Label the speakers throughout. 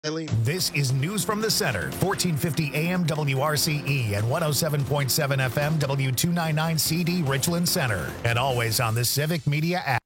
Speaker 1: This is News from the Center, 1450 AM WRCE and 107.7 FM W299 CD Richland Center, and always on the Civic Media app.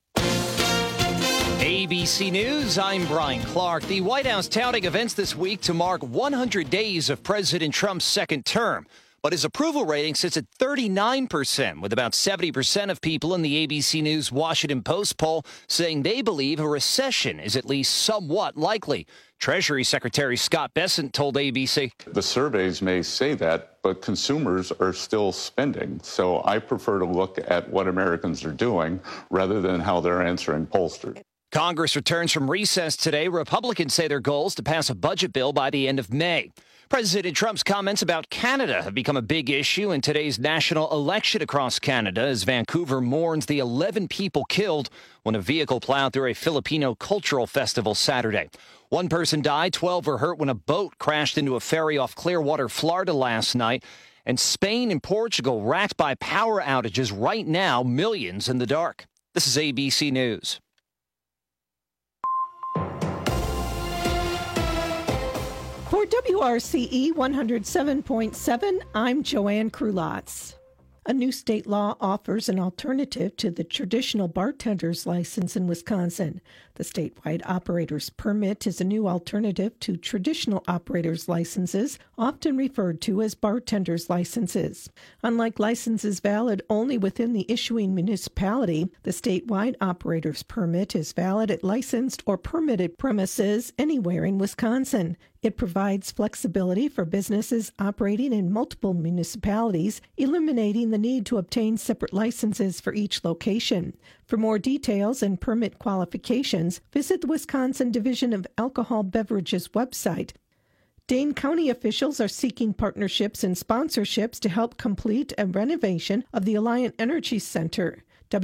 Speaker 2: ABC News, I'm Brian Clark. The White House touting events this week to mark 100 days of President Trump's second term. But his approval rating sits at 39%, with about 70% of people in the ABC News Washington Post poll saying they believe a recession is at least somewhat likely. Treasury Secretary Scott Bessent told ABC.
Speaker 3: The surveys may say that, but consumers are still spending. So I prefer to look at what Americans are doing rather than how they're answering pollsters.
Speaker 2: Congress returns from recess today. Republicans say their goal is to pass a budget bill by the end of May. President Trump's comments about Canada have become a big issue in today's national election across Canada as Vancouver mourns the 11 people killed when a vehicle plowed through a Filipino cultural festival Saturday. One person died, 12 were hurt when a boat crashed into a ferry off Clearwater, Florida last night. And Spain and Portugal racked by power outages right now, millions in the dark. This is ABC News.
Speaker 4: For WRCE 107.7, I'm Joanne Krulotz. A new state law offers an alternative to the traditional bartender's license in Wisconsin. The statewide operator's permit is a new alternative to traditional operator's licenses, often referred to as bartender's licenses. Unlike licenses valid only within the issuing municipality, the statewide operator's permit is valid at licensed or permitted premises anywhere in Wisconsin. It provides flexibility for businesses operating in multiple municipalities, eliminating the need to obtain separate licenses for each location. For more details and permit qualifications, visit the Wisconsin Division of Alcohol Beverages website. Dane County officials are seeking partnerships and sponsorships to help complete a renovation of the Alliant Energy Center.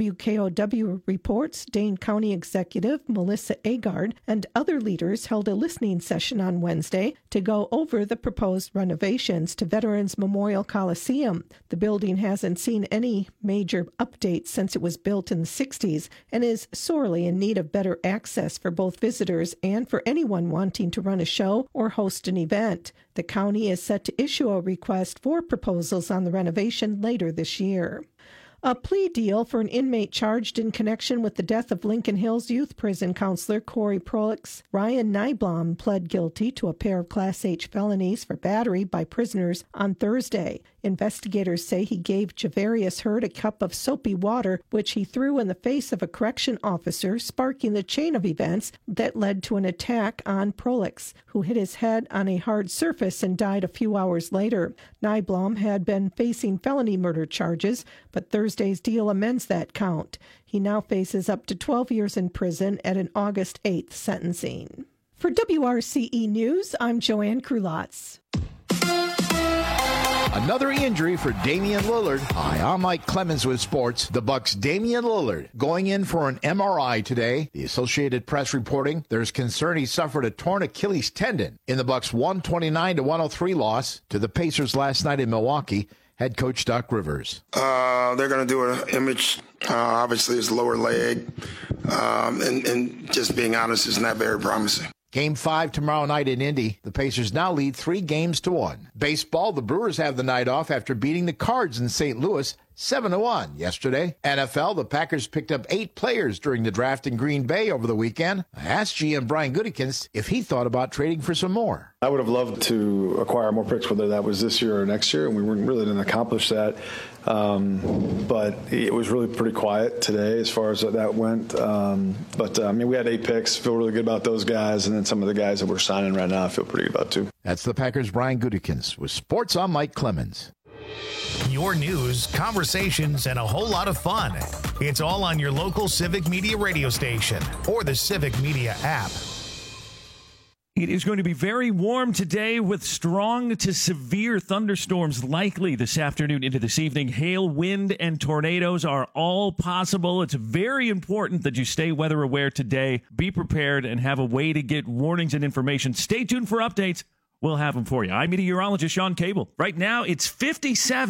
Speaker 4: WKOW reports Dane County Executive Melissa Agard and other leaders held a listening session on Wednesday to go over the proposed renovations to Veterans Memorial Coliseum. The building hasn't seen any major updates since it was built in the 60s and is sorely in need of better access for both visitors and for anyone wanting to run a show or host an event. The county is set to issue a request for proposals on the renovation later this year. A plea deal for an inmate charged in connection with the death of Lincoln Hills Youth Prison counselor Corey Prolix. Ryan Nyblom pled guilty to a pair of Class H felonies for battery by prisoners on Thursday. Investigators say he gave Javarius Hurd a cup of soapy water, which he threw in the face of a correction officer, sparking the chain of events that led to an attack on Prolix, who hit his head on a hard surface and died a few hours later. Nyblom had been facing felony murder charges, but Thursday's deal amends that count. He now faces up to 12 years in prison at an August 8th sentencing. For WRCE News, I'm Joanne Krulotz.
Speaker 5: Another injury for Damian Lillard. Hi, I'm Mike Clemens with sports. The Bucks' Damian Lillard going in for an MRI today. The Associated Press reporting there's concern he suffered a torn Achilles tendon in the Bucks' 129-103 loss to the Pacers last night in Milwaukee. Head coach Doc Rivers.
Speaker 6: They're going to do an image. Obviously, his lower leg. And just being honest, is not very promising.
Speaker 5: Game 5 tomorrow night in Indy. The Pacers now lead 3-1. Baseball, the Brewers have the night off after beating the Cards in St. Louis 7-1 yesterday. NFL, the Packers picked up 8 players during the draft in Green Bay over the weekend. I asked GM Brian Gutekunst if he thought about trading for some more.
Speaker 7: I would have loved to acquire more picks, whether that was this year or next year, and we really didn't accomplish that. But it was really pretty quiet today as far as that went. We had 8 picks. Feel really good about those guys, and then some of the guys that we're signing right now I feel pretty good about too.
Speaker 5: That's the Packers' Brian Gutekunst with Sports. I'm Mike Clemens.
Speaker 1: Your news, conversations, and a whole lot of fun. It's all on your local Civic Media radio station or the Civic Media app.
Speaker 8: It is going to be very warm today with strong to severe thunderstorms likely this afternoon into this evening. Hail, wind, and tornadoes are all possible. It's very important that you stay weather aware today. Be prepared and have a way to get warnings and information. Stay tuned for updates. We'll have them for you. I'm meteorologist Sean Cable. Right now, it's 57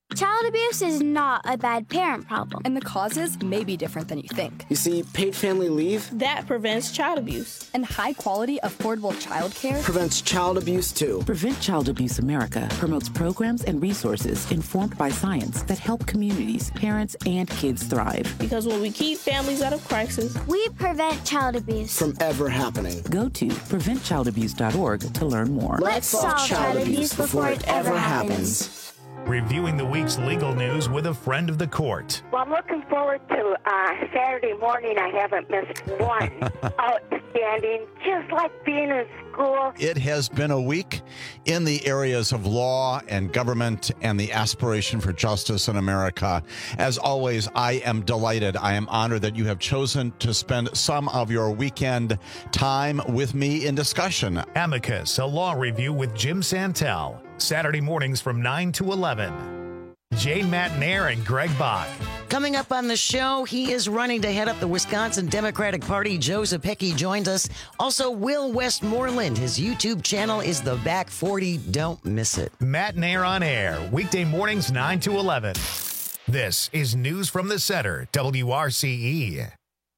Speaker 9: Child abuse is not a bad parent problem.
Speaker 10: And the causes may be different than you think.
Speaker 11: You see, paid family leave
Speaker 10: that prevents child abuse. And high-quality, affordable childcare
Speaker 11: prevents child abuse, too.
Speaker 12: Prevent Child Abuse America promotes programs and resources informed by science that help communities, parents, and kids thrive.
Speaker 10: Because when we keep families out of crisis,
Speaker 9: we prevent child abuse
Speaker 11: from ever happening.
Speaker 12: Go to preventchildabuse.org to learn more.
Speaker 9: Let's solve child abuse before it ever happens.
Speaker 1: Reviewing the week's legal news with a friend of the court.
Speaker 13: Well, I'm looking forward to Saturday morning. I haven't missed one. Outstanding, just like being in school.
Speaker 14: It has been a week in the areas of law and government and the aspiration for justice in America. As always, I am delighted. I am honored that you have chosen to spend some of your weekend time with me in discussion.
Speaker 1: Amicus, a law review with Jim Santel. Saturday mornings from 9 to 11. Jane Matnair and Greg Bach.
Speaker 15: Coming up on the show, he is running to head up the Wisconsin Democratic Party. Joe Zepecki joins us. Also, Will Westmoreland. His YouTube channel is The Back 40. Don't miss it.
Speaker 1: Matnair on air, weekday mornings 9 to 11. This is News from the Center, WRCE.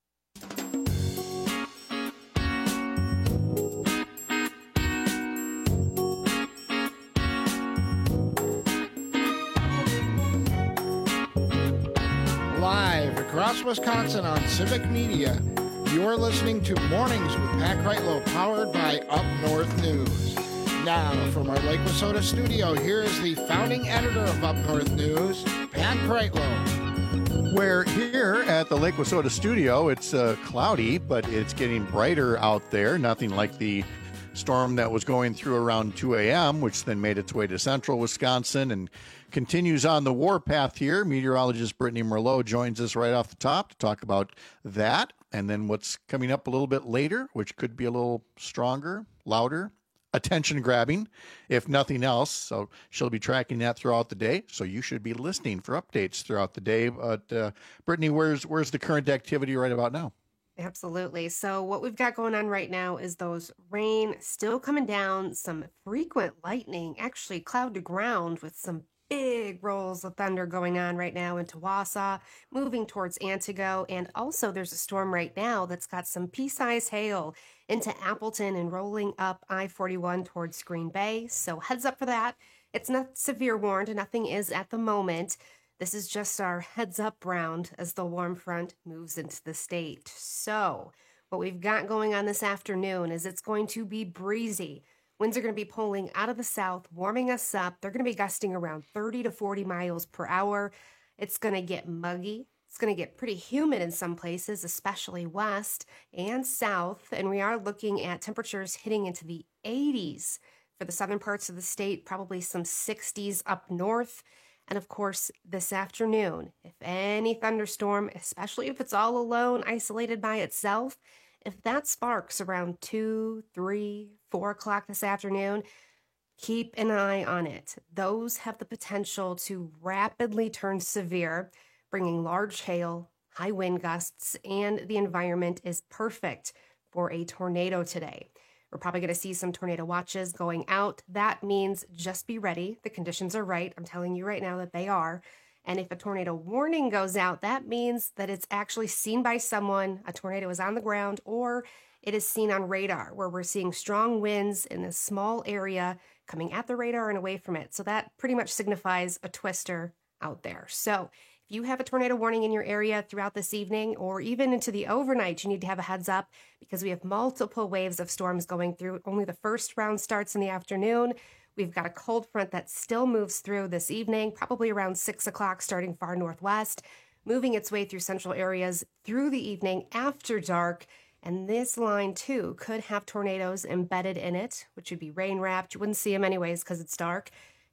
Speaker 5: Live across Wisconsin on Civic Media, you're listening to Mornings with Pat Kreitlow, powered by Up North News. Now, from our Lake Wissota studio, here is the founding editor of Up North News, Pat Kreitlow.
Speaker 16: Where here at the Lake Wissota studio, it's cloudy, but it's getting brighter out there. Nothing like the storm that was going through around 2 a.m., which then made its way to central Wisconsin and continues on the warpath here. Meteorologist Brittany Merlot joins us right off the top to talk about that and then what's coming up a little bit later, which could be a little stronger, louder, attention-grabbing, if nothing else. So she'll be tracking that throughout the day, so you should be listening for updates throughout the day. But Brittany, where's the current activity right about now?
Speaker 17: Absolutely. So what we've got going on right now is those rain still coming down, some frequent lightning, actually cloud to ground with some big rolls of thunder going on right now into Wausau, moving towards Antigo. And also there's a storm right now that's got some pea-sized hail into Appleton and rolling up I-41 towards Green Bay. So heads up for that. It's not severe warned. Nothing is at the moment. This is just our heads up round as the warm front moves into the state. So what we've got going on this afternoon is it's going to be breezy. Winds are going to be pulling out of the south, warming us up. They're going to be gusting around 30 to 40 miles per hour. It's going to get muggy. It's going to get pretty humid in some places, especially west and south. And we are looking at temperatures hitting into the 80s for the southern parts of the state, probably some 60s up north. And of course, this afternoon, if any thunderstorm, especially if it's all alone, isolated by itself, if that sparks around 2, 3, 4 o'clock this afternoon, keep an eye on it. Those have the potential to rapidly turn severe, bringing large hail, high wind gusts, and the environment is perfect for a tornado today. We're probably going to see some tornado watches going out. That means just be ready. The conditions are right. I'm telling you right now that they are. And if a tornado warning goes out, that means that it's actually seen by someone, a tornado is on the ground, or it is seen on radar, where we're seeing strong winds in a small area coming at the radar and away from it. So that pretty much signifies a twister out there. So if you have a tornado warning in your area throughout this evening or even into the overnight, you need to have a heads up because we have multiple waves of storms going through. Only the first round starts in the afternoon. We've got a cold front that still moves through this evening, probably around 6 o'clock, starting far northwest, moving its way through central areas through the evening after dark. And this line, too, could have tornadoes embedded in it, which would be rain-wrapped. You wouldn't see them anyways because it's dark.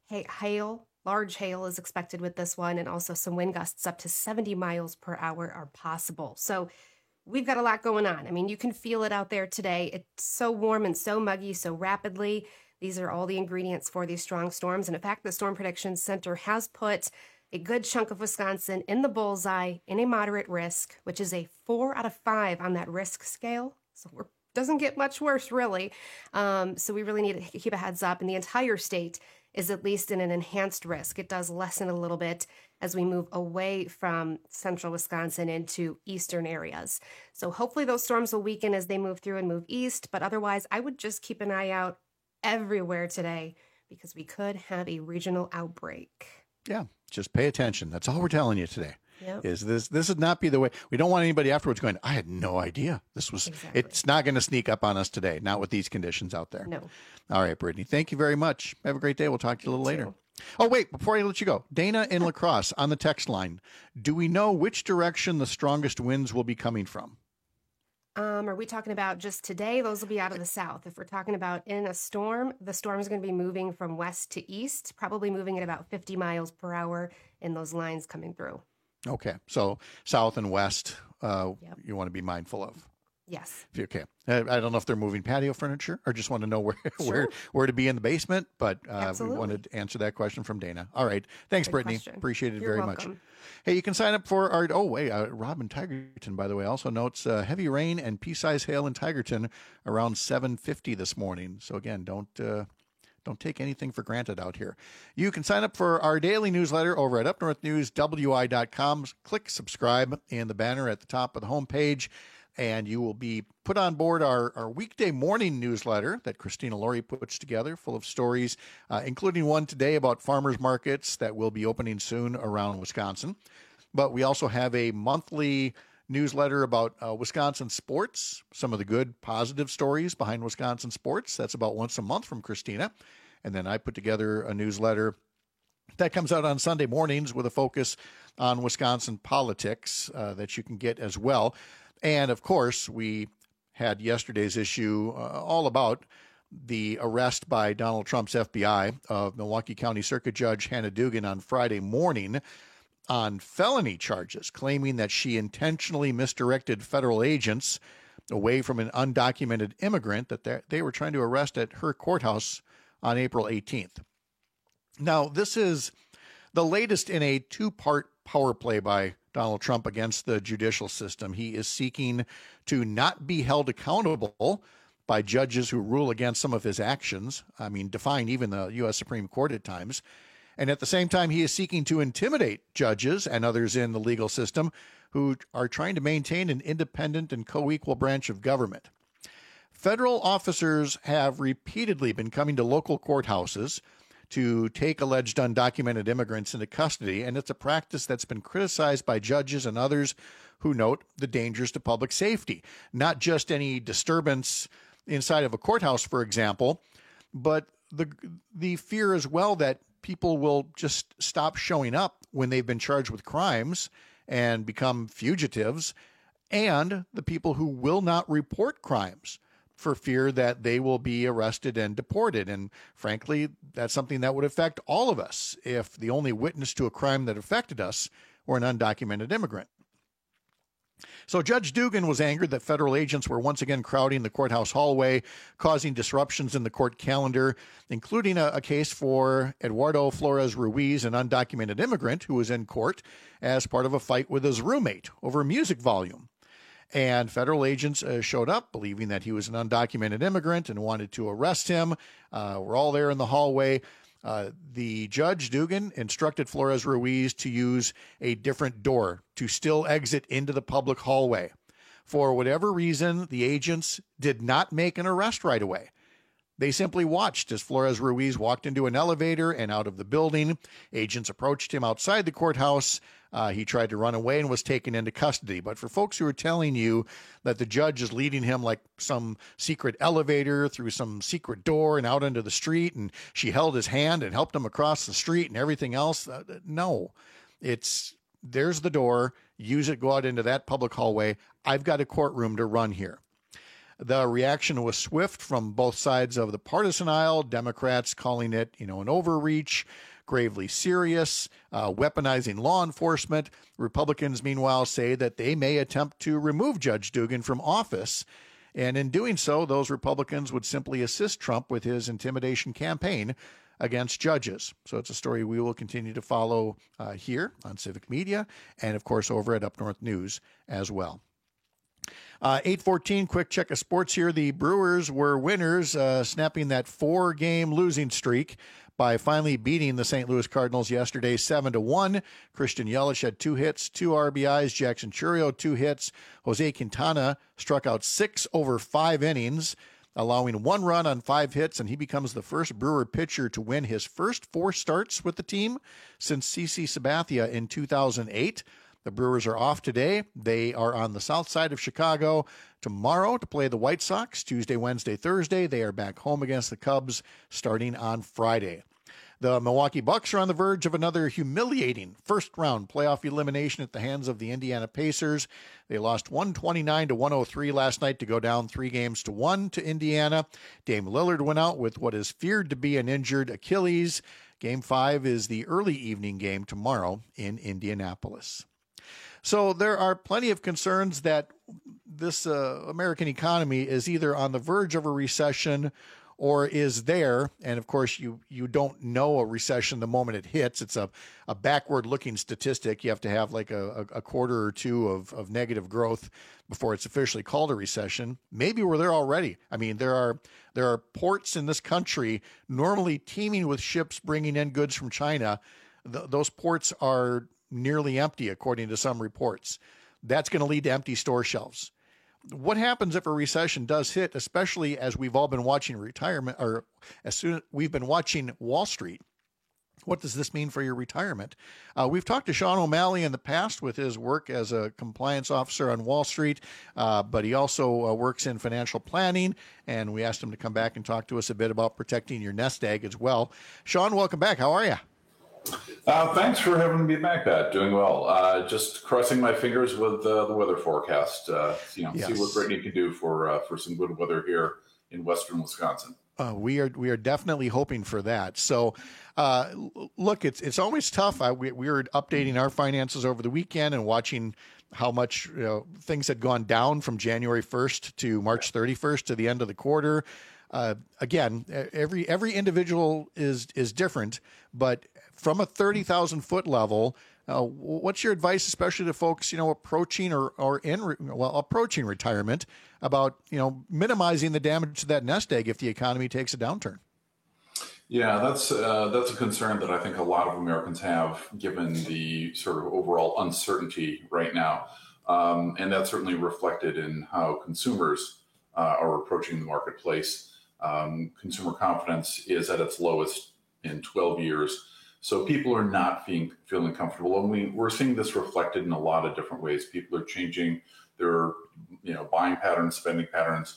Speaker 17: Hail. Large hail is expected with this one, and also some wind gusts up to 70 miles per hour are possible. So we've got a lot going on. I mean, you can feel it out there today. It's so warm and so muggy so rapidly. These are all the ingredients for these strong storms. And in fact, the Storm Prediction Center has put a good chunk of Wisconsin in the bullseye in a moderate risk, which is a 4 out of 5 on that risk scale. So it doesn't get much worse, really. So we really need to keep a heads up. And the entire state is at least in an enhanced risk. It does lessen a little bit as we move away from central Wisconsin into eastern areas. So hopefully those storms will weaken as they move through and move east. But otherwise, I would just keep an eye out everywhere today because we could have a regional outbreak.
Speaker 16: Yeah, just pay attention. That's all we're telling you today.
Speaker 17: Yep.
Speaker 16: Is this would not be the way. We don't want anybody afterwards going, I had no idea this was.
Speaker 17: Exactly.
Speaker 16: It's not going to sneak up on us today, not with these conditions out there.
Speaker 17: No.
Speaker 16: All right, Brittany, thank you very much. Have a great day. We'll talk to you a little later. Oh, wait, before I let you go, Dana in La Crosse on the text line. Do we know which direction the strongest winds will be coming from?
Speaker 17: Are we talking about just today? Those will be out of the south. If we're talking about in a storm, the storm is going to be moving from west to east, probably moving at about 50 miles per hour in those lines coming through.
Speaker 16: Okay, so south and west, you want to be mindful of.
Speaker 17: Yes.
Speaker 16: Okay. I don't know if they're moving patio furniture or just want to know where to be in the basement, but we wanted to answer that question from Dana. All right. Thanks, Brittany.
Speaker 17: Question.
Speaker 16: Appreciate it
Speaker 17: You're
Speaker 16: very
Speaker 17: welcome.
Speaker 16: much. Hey, you can sign up for our, Robin Tigerton, by the way, also notes heavy rain and pea-sized hail in Tigerton around 7:50 this morning. So again, don't take anything for granted out here. You can sign up for our daily newsletter over at upnorthnewswi.com. Click subscribe in the banner at the top of the homepage, and you will be put on board our weekday morning newsletter that Christina Laurie puts together, full of stories, including one today about farmers markets that will be opening soon around Wisconsin. But we also have a monthly newsletter about Wisconsin sports, some of the good, positive stories behind Wisconsin sports. That's about once a month from Christina. And then I put together a newsletter that comes out on Sunday mornings with a focus on Wisconsin politics that you can get as well. And, of course, we had yesterday's issue all about the arrest by Donald Trump's FBI of Milwaukee County Circuit Judge Hannah Dugan on Friday morning on felony charges, claiming that she intentionally misdirected federal agents away from an undocumented immigrant that they were trying to arrest at her courthouse on April 18th. Now, this is the latest in a two-part power play by Donald Trump against the judicial system. He is seeking to not be held accountable by judges who rule against some of his actions. I mean, defying even the U.S. Supreme Court at times. And at the same time, he is seeking to intimidate judges and others in the legal system who are trying to maintain an independent and co-equal branch of government. Federal officers have repeatedly been coming to local courthouses to take alleged undocumented immigrants into custody, and it's a practice that's been criticized by judges and others who note the dangers to public safety. Not just any disturbance inside of a courthouse, for example, but the fear as well that people will just stop showing up when they've been charged with crimes and become fugitives, and the people who will not report crimes for fear that they will be arrested and deported. And frankly, that's something that would affect all of us if the only witness to a crime that affected us were an undocumented immigrant. So Judge Dugan was angered that federal agents were once again crowding the courthouse hallway, causing disruptions in the court calendar, including a case for Eduardo Flores Ruiz, an undocumented immigrant who was in court as part of a fight with his roommate over music volume. And federal agents showed up believing that he was an undocumented immigrant and wanted to arrest him. We're all there in the hallway. The Judge Dugan instructed Flores Ruiz to use a different door to still exit into the public hallway. For whatever reason, the agents did not make an arrest right away. They simply watched as Flores Ruiz walked into an elevator and out of the building. Agents approached him outside the courthouse. He tried to run away and was taken into custody. But for folks who are telling you that the judge is leading him like some secret elevator through some secret door and out into the street, and she held his hand and helped him across the street and everything else, no. There's the door. Use it. Go out into that public hallway. I've got a courtroom to run here. The reaction was swift from both sides of the partisan aisle. Democrats calling it, an overreach, gravely serious, weaponizing law enforcement. Republicans, meanwhile, say that they may attempt to remove Judge Dugan from office. And in doing so, those Republicans would simply assist Trump with his intimidation campaign against judges. So it's a story we will continue to follow here on Civic Media and, of course, over at Up North News as well. 8:14, quick check of sports here. The Brewers were winners, snapping that 4-game losing streak by finally beating the St. Louis Cardinals yesterday 7-1. Christian Yelich had 2 hits, 2 RBIs. Jackson Chourio, 2 hits. Jose Quintana struck out 6 over 5 innings, allowing 1 run on 5 hits, and he becomes the first Brewer pitcher to win his first 4 starts with the team since CC Sabathia in 2008. The Brewers are off today. They are on the south side of Chicago tomorrow to play the White Sox. Tuesday, Wednesday, Thursday, they are back home against the Cubs starting on Friday. The Milwaukee Bucks are on the verge of another humiliating first-round playoff elimination at the hands of the Indiana Pacers. They lost 129-103 last night to go down 3-1 to Indiana. Dame Lillard went out with what is feared to be an injured Achilles. Game 5 is the early evening game tomorrow in Indianapolis. So there are plenty of concerns that this American economy is either on the verge of a recession or is there. And of course, you don't know a recession the moment it hits. It's a backward-looking statistic. You have to have like a quarter or two of negative growth before it's officially called a recession. Maybe we're there already. I mean, there are ports in this country normally teeming with ships bringing in goods from China. Those ports are nearly empty, according to some reports. That's going to lead to empty store shelves. What happens if a recession does hit, especially as we've all been watching retirement, or as soon as we've been watching Wall Street? What does this mean for your retirement? We've talked to Sean O'Malley in the past with his work as a compliance officer on Wall Street, but he also works in financial planning, and we asked him to come back and talk to us a bit about protecting your nest egg as well. Sean, welcome back. How are you?
Speaker 18: Thanks for having me back, Pat. Doing well. Just crossing my fingers with the weather forecast. See what Brittany can do for some good weather here in western Wisconsin.
Speaker 16: We are definitely hoping for that. So, look, it's always tough. We were updating our finances over the weekend and watching how much things had gone down from January 1st to March 31st to the end of the quarter. Again, every individual is different, but from a 30,000 foot level, what's your advice, especially to folks, approaching approaching retirement, about, minimizing the damage to that nest egg if the economy takes a downturn?
Speaker 18: Yeah, that's a concern that I think a lot of Americans have, given the sort of overall uncertainty right now. And that's certainly reflected in how consumers are approaching the marketplace. Consumer confidence is at its lowest in 12 years. So people are not feeling comfortable. And we're seeing this reflected in a lot of different ways. People are changing their buying patterns, spending patterns.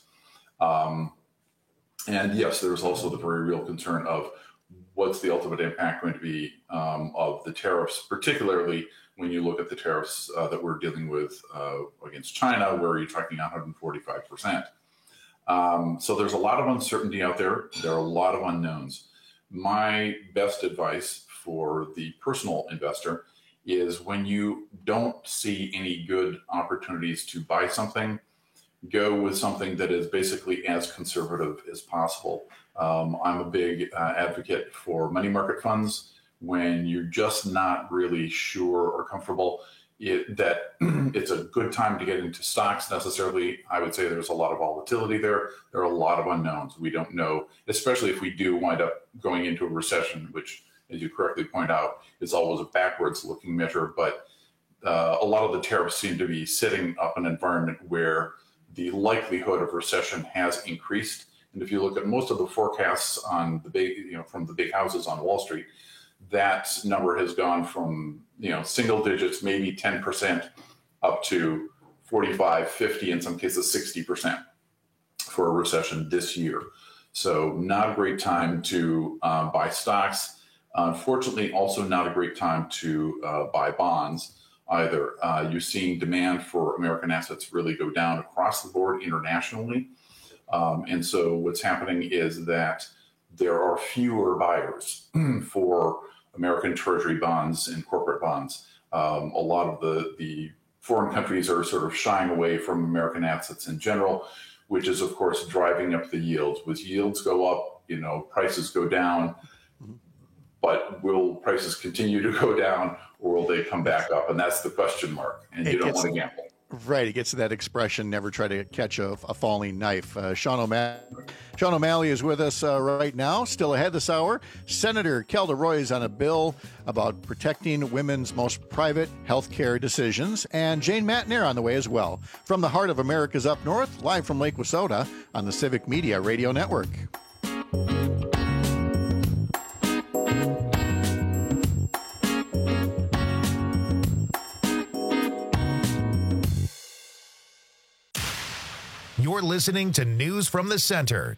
Speaker 18: And yes, there's also the very real concern of what's the ultimate impact going to be of the tariffs, particularly when you look at the tariffs that we're dealing with against China, where you're talking 145%. So there's a lot of uncertainty out there. There are a lot of unknowns. My best advice for the personal investor is, when you don't see any good opportunities to buy something, go with something that is basically as conservative as possible. I'm a big advocate for money market funds. When you're just not really sure or comfortable that it's a good time to get into stocks necessarily, I would say there's a lot of volatility there. There are a lot of unknowns. We don't know, especially if we do wind up going into a recession, which, as you correctly point out, is always a backwards looking measure. But a lot of the tariffs seem to be setting up an environment where the likelihood of recession has increased. And if you look at most of the forecasts on the big, from the big houses on Wall Street, that number has gone from, single digits, maybe 10%, up to 45, 50, in some cases 60% for a recession this year. So not a great time to buy stocks. Unfortunately, also not a great time to buy bonds either. You're seeing demand for American assets really go down across the board internationally. And so what's happening is that there are fewer buyers for American Treasury bonds and corporate bonds. A lot of the foreign countries are sort of shying away from American assets in general, which is, of course, driving up the yields. With yields go up, prices go down. But will prices continue to go down, or will they come back up? And that's the question mark. And you don't want to gamble.
Speaker 16: Right, he gets that expression, never try to catch a falling knife. Sean O'Malley is with us right now, still ahead this hour. Senator Kelda Roy is on a bill about protecting women's most private health care decisions, and Jane Matnair on the way as well. From the heart of America's Up North, live from Lake Wissota on the Civic Media Radio Network.
Speaker 1: You're listening to News from the Center,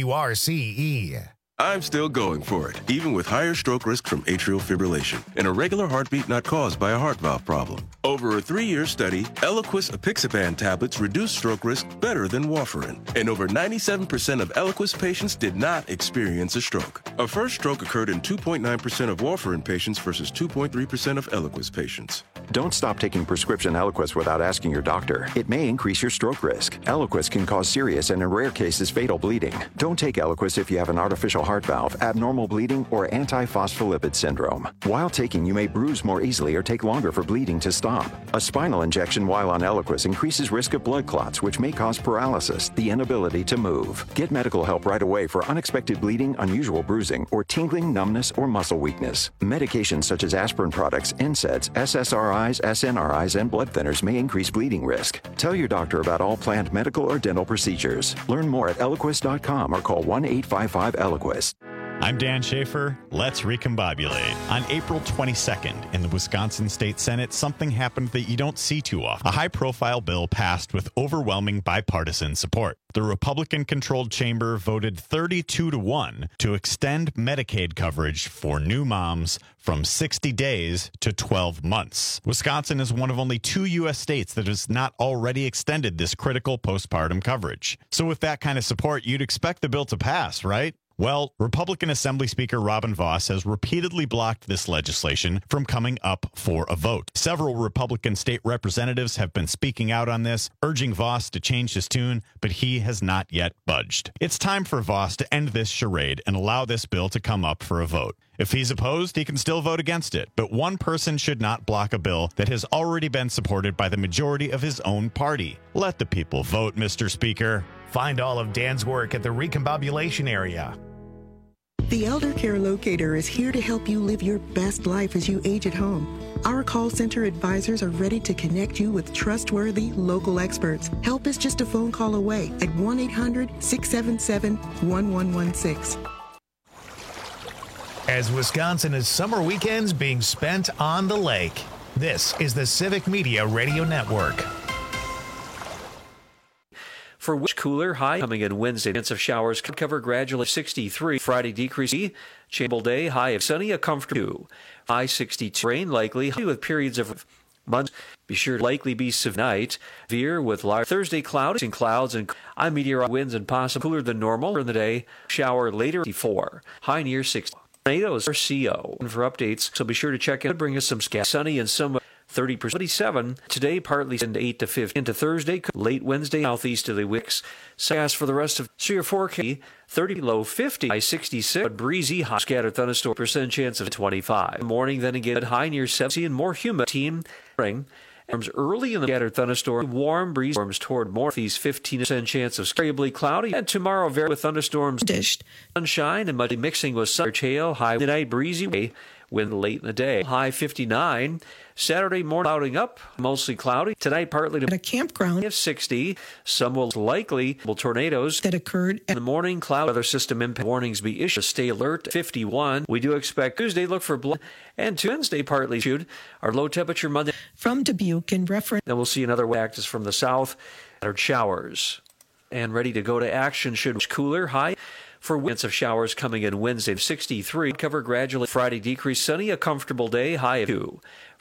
Speaker 1: WRCE.
Speaker 19: I'm still going for it, even with higher stroke risk from atrial fibrillation, an irregular heartbeat not caused by a heart valve problem. Over a 3-year study, Eliquis apixaban tablets reduce stroke risk better than warfarin, and over 97% of Eliquis patients did not experience a stroke. A first stroke occurred in 2.9% of warfarin patients versus 2.3% of Eliquis patients.
Speaker 20: Don't stop taking prescription Eliquis without asking your doctor. It may increase your stroke risk. Eliquis can cause serious and in rare cases fatal bleeding. Don't take Eliquis if you have an artificial heart valve, abnormal bleeding, or antiphospholipid syndrome. While taking, you may bruise more easily or take longer for bleeding to stop. A spinal injection while on Eliquis increases risk of blood clots, which may cause paralysis, the inability to move. Get medical help right away for unexpected bleeding, unusual bruising, or tingling, numbness, or muscle weakness. Medications such as aspirin products, NSAIDs, SSRIs, SNRIs, and blood thinners may increase bleeding risk. Tell your doctor about all planned medical or dental procedures. Learn more at Eliquis.com or call 1-855-ELIQUIS.
Speaker 21: I'm Dan Schaefer. Let's recombobulate. On April 22nd, in the Wisconsin State Senate, something happened that you don't see too often. A high-profile bill passed with overwhelming bipartisan support. The Republican-controlled chamber voted 32-1 to extend Medicaid coverage for new moms from 60 days to 12 months. Wisconsin is one of only 2 U.S. states that has not already extended this critical postpartum coverage. So with that kind of support, you'd expect the bill to pass, right? Well, Republican Assembly Speaker Robin Vos has repeatedly blocked this legislation from coming up for a vote. Several Republican state representatives have been speaking out on this, urging Vos to change his tune, but he has not yet budged. It's time for Vos to end this charade and allow this bill to come up for a vote. If he's opposed, he can still vote against it, but one person should not block a bill that has already been supported by the majority of his own party. Let the people vote, Mr. Speaker.
Speaker 1: Find all of Dan's work at the Recombobulation area.
Speaker 22: The Elder Care Locator is here to help you live your best life as you age at home. Our call center advisors are ready to connect you with trustworthy local experts. Help is just a phone call away at 1-800-677-1116.
Speaker 1: As Wisconsin summer weekends being spent on the lake, this is the Civic Media Radio Network.
Speaker 23: For which cooler high coming in Wednesday. Chance of showers could cover gradually 63. Friday decrease. Chamber day high of sunny, a comfortable high 62. Rain likely with periods of months. Be sure to likely be severe night. Veer with large Thursday clouds and clouds and meteor winds and possible cooler than normal in the day. Shower later 54. High near 60. Tornadoes or CO. And for updates, so be sure to check in. Bring us some sunny and some 30%. 27 today, partly into 8 to 15 into Thursday, late Wednesday, southeasterly winds. As for the rest of 3 or 4K, 30 low 50, high 66, but breezy, hot scattered thunderstorm, % chance of 25. Morning, then again, high near 70 and more humid. Spring. Early in the scattered thunderstorm, warm breeze storms toward northeast, 15% chance of variably cloudy, and tomorrow very with thunderstorms, sunshine and muddy mixing with sun, hail, high tonight breezy, wind late in the day, high 59. Saturday morning clouding up, mostly cloudy. Tonight partly
Speaker 4: at a campground
Speaker 23: of 60. Some will likely tornadoes
Speaker 4: that occurred
Speaker 23: in the morning. Cloud weather system impact warnings be issued. Stay alert. 51. We do expect Tuesday look for blood and Wednesday partly issued. Our low temperature Monday
Speaker 4: from Dubuque in reference.
Speaker 23: Then we'll see another actus from the south. Showers and ready to go to action. Should cooler high. For winds of showers coming in Wednesday, 63. Cover gradually. Friday decrease sunny, a comfortable day, high of 2.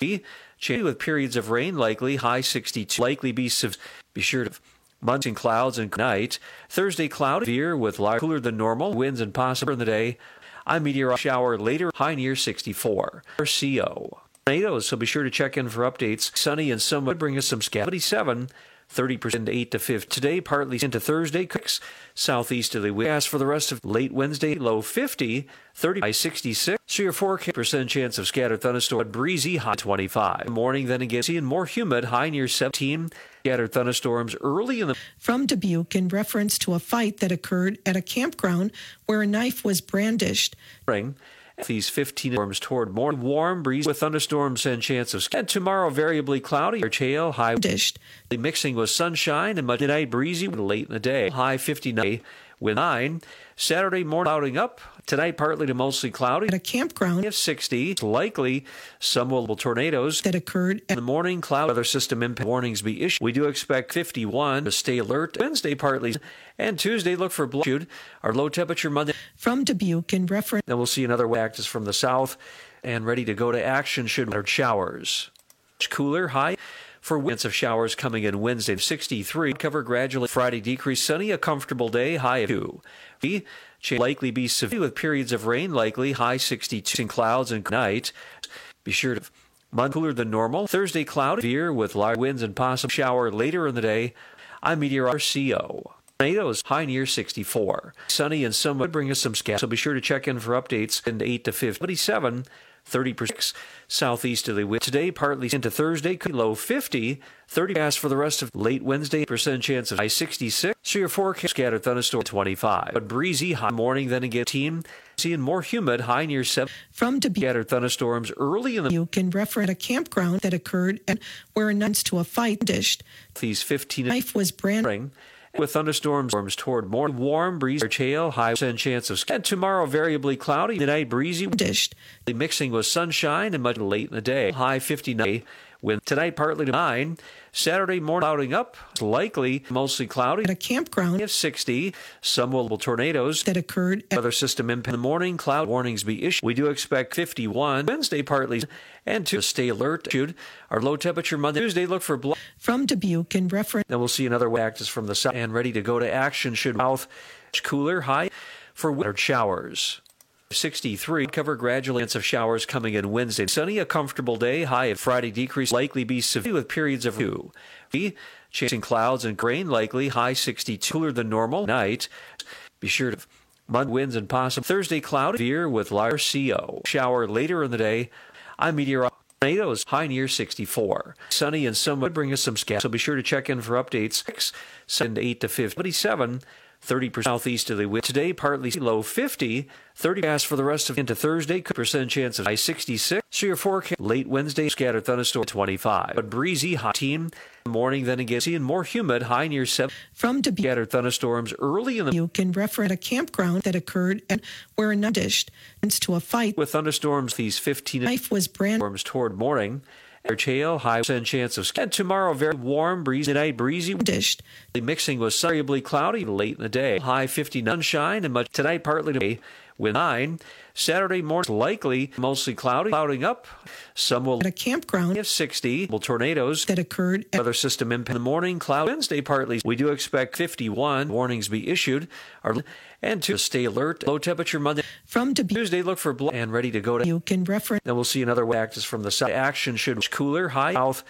Speaker 23: With periods of rain likely, high 62. Likely be severe. Be sure to months in clouds and night. Thursday cloudy, severe with large, cooler than normal winds and possible in the day. Meteor shower later, high near 64. CO. Tornadoes, so be sure to check in for updates. Sunny and some would bring us some 77. 30% 8 to 50. Today, partly into Thursday, southeasterly wind. As for the rest of late Wednesday, low 50, 30 by 66. 3 or 4% chance of scattered thunderstorm. Breezy, high 25. Morning, then again, seeing more humid, high near 17. Scattered thunderstorms early in the
Speaker 4: From Dubuque in reference to a fight that occurred at a campground where a knife was brandished.
Speaker 23: spring. These 15 storms toward more warm breeze with thunderstorms and chance of and tomorrow variably cloudy or hail high mixing with sunshine and midnight breezy late in the day high 59 with 9. Saturday morning clouding up. Tonight partly to mostly cloudy
Speaker 4: at a campground
Speaker 23: of 60. Likely some will tornadoes
Speaker 4: that occurred
Speaker 23: in the morning. Cloud weather system impact warnings be issued. We do expect 51 to stay alert. Wednesday partly and Tuesday look for blowed. Our low temperature Monday
Speaker 4: from Dubuque in reference.
Speaker 23: Then we'll see another axis from the south and ready to go to action should showers. Cooler high. For winds of showers coming in Wednesday, 63. Cover gradually. Friday, decrease sunny, a comfortable day, high of 2. Likely be severe with periods of rain, likely high 62 in clouds and night. Be sure to Monday cooler than normal. Thursday, cloudy, severe with large winds and possible shower later in the day. I'm meteorologist CO. Tornadoes high near 64. Sunny and some would bring us some scats, so be sure to check in for updates in 8 to 57. 30% southeast of the wind. Today, partly into Thursday, could be low 50. 30 past for the rest of late Wednesday. Percent chance of high 66. So your forecast scattered thunderstorm 25. But breezy high morning, then again team. Seeing more humid, high near 7.
Speaker 4: From Dubuque,
Speaker 23: scattered thunderstorms early in the
Speaker 4: you can reference a campground that occurred and where announced to a fight dished.
Speaker 23: These 15
Speaker 4: knife was branded.
Speaker 23: With thunderstorms toward more warm breeze or hail, high percent chance of and tomorrow variably cloudy, tonight breezy,
Speaker 4: dished.
Speaker 23: Mixing with sunshine and much late in the day, high 59. Wind tonight partly to 9. Saturday morning clouding up, likely mostly cloudy
Speaker 4: at a campground
Speaker 23: of 60. Some will tornadoes
Speaker 4: that occurred at
Speaker 23: weather system impact in the morning. Cloud warnings be issued. We do expect 51. Wednesday partly and to stay alert. Our low temperature Monday, Tuesday look for
Speaker 4: from Dubuque in reference.
Speaker 23: Then we'll see another axis from the south and ready to go to action should south cooler high for winter showers. 63. Cover gradually chance of showers coming in Wednesday. Sunny, a comfortable day. High of Friday decrease likely be severe with periods of 2. Chasing clouds and rain likely. High 62. Cooler than normal. Night. Be sure to Monday winds and possible. Thursday cloudy. Severe with large CO. Shower later in the day. I'm meteorologist. Tornadoes high near 64. Sunny and some would bring us some scats. So be sure to check in for updates. 6 8 to 57. 30% southeast of the wind. Today, partly low 50. 30 past for the rest of into Thursday. Percent chance of high 66. So your forecast late Wednesday, scattered thunderstorm 25. But breezy hot team. Morning then again seeing more humid, high near 7.
Speaker 4: From Dubuque,
Speaker 23: scattered thunderstorms early in the
Speaker 4: you can reference a campground that occurred and where a dished to a fight
Speaker 23: with thunderstorms. These 15
Speaker 4: knife was branded
Speaker 23: toward morning. Hail, high percent chance of and tomorrow very warm breezy night breezy
Speaker 4: dished.
Speaker 23: Mixing with variably cloudy late in the day. High 59 sunshine and much tonight partly to with 9. Saturday morning likely mostly cloudy, clouding up. Some will
Speaker 4: at a campground
Speaker 23: of 60. Will tornadoes
Speaker 4: that occurred at
Speaker 23: weather system impact in the morning. Cloud Wednesday partly. We do expect 51. Warnings be issued. And to stay alert. Low temperature Monday.
Speaker 4: From Dubuque,
Speaker 23: Tuesday look for and ready to go to
Speaker 4: you can reference.
Speaker 23: Then we'll see another axis from the south. Action should cooler high south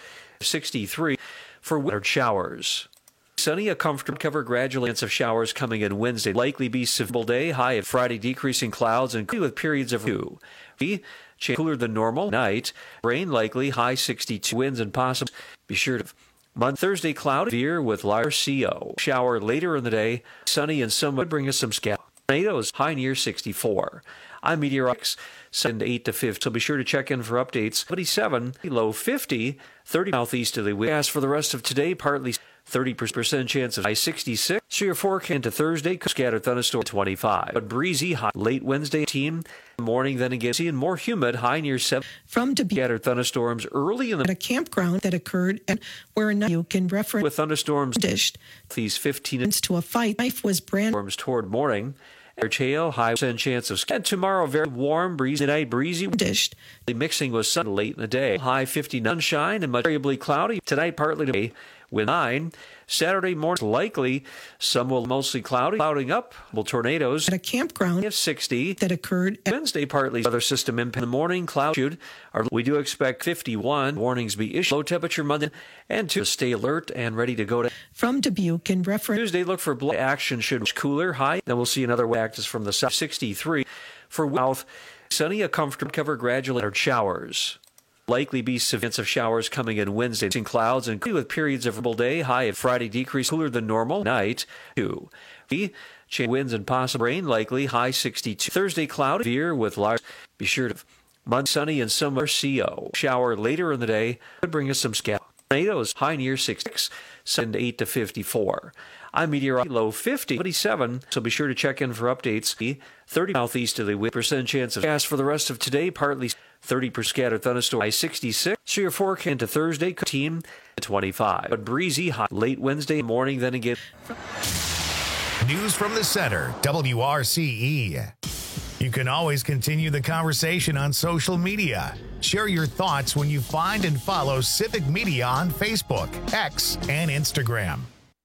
Speaker 23: 63 for winter showers. Sunny, a comfortable cover gradually chance of showers coming in Wednesday. Likely be severe day. High of Friday decreasing clouds and with periods of 2. Cooler than normal. Night. Rain likely. High 62. Winds and possible. Be sure to Monday, Thursday cloudy. Severe with large CO. Shower later in the day. Sunny and some would bring us some scats. Tornadoes high near 64. I'm meteorologist. 7 8 to 5. So be sure to check in for updates. 27. Low 50. 30 southeast of the wind. As for the rest of today, partly 30% chance of high 66. So your forecast into Thursday, scattered thunderstorm 25. But breezy hot late Wednesday team. Morning then again seeing more humid, high near 7.
Speaker 4: From Dubuque,
Speaker 23: scattered thunderstorms early in the
Speaker 4: at a campground that occurred and where you can reference
Speaker 23: with thunderstorms
Speaker 4: dished.
Speaker 23: These 15
Speaker 4: to a fight knife was branded
Speaker 23: toward morning. Hail, high percent chance of and tomorrow very warm breezy night breezy
Speaker 4: dished.
Speaker 23: Mixing with sun late in the day. High 59 sunshine and much variably cloudy. Tonight partly to with 9. Saturday morning likely some will mostly cloudy, clouding up. Will tornadoes
Speaker 4: at a campground
Speaker 23: of 60
Speaker 4: that occurred
Speaker 23: at Wednesday partly weather system impact in the morning. Cloud we do expect 51. Warnings be issued. Low temperature Monday and to stay alert and ready to go to
Speaker 4: from Dubuque in reference.
Speaker 23: Tuesday look for action should cooler high. Then we'll see another axis from the south 63 for south. Sunny, a comfortable cover gradually showers. Likely be severe chance of showers coming in Wednesday. In clouds and with periods of day. High of Friday decrease cooler than normal. Night 2. Winds and possible rain likely. High 62. Thursday cloudy severe with large. Be sure to Monday sunny and some CO. Shower later in the day could bring us some scattered tornadoes. High near 66. 8 to 54. I'm meteorologist. Low 57. So be sure to check in for updates. 30 southeasterly wind % chance of gas for the rest of today. Partly 30% scattered thunderstorm. High 66. So your forecast into Thursday. Team 25. But breezy hot late Wednesday morning. Then again.
Speaker 1: News from the center. WRCE. You can always continue the conversation on social media. Share your thoughts when you find and follow Civic Media on Facebook, X, and Instagram.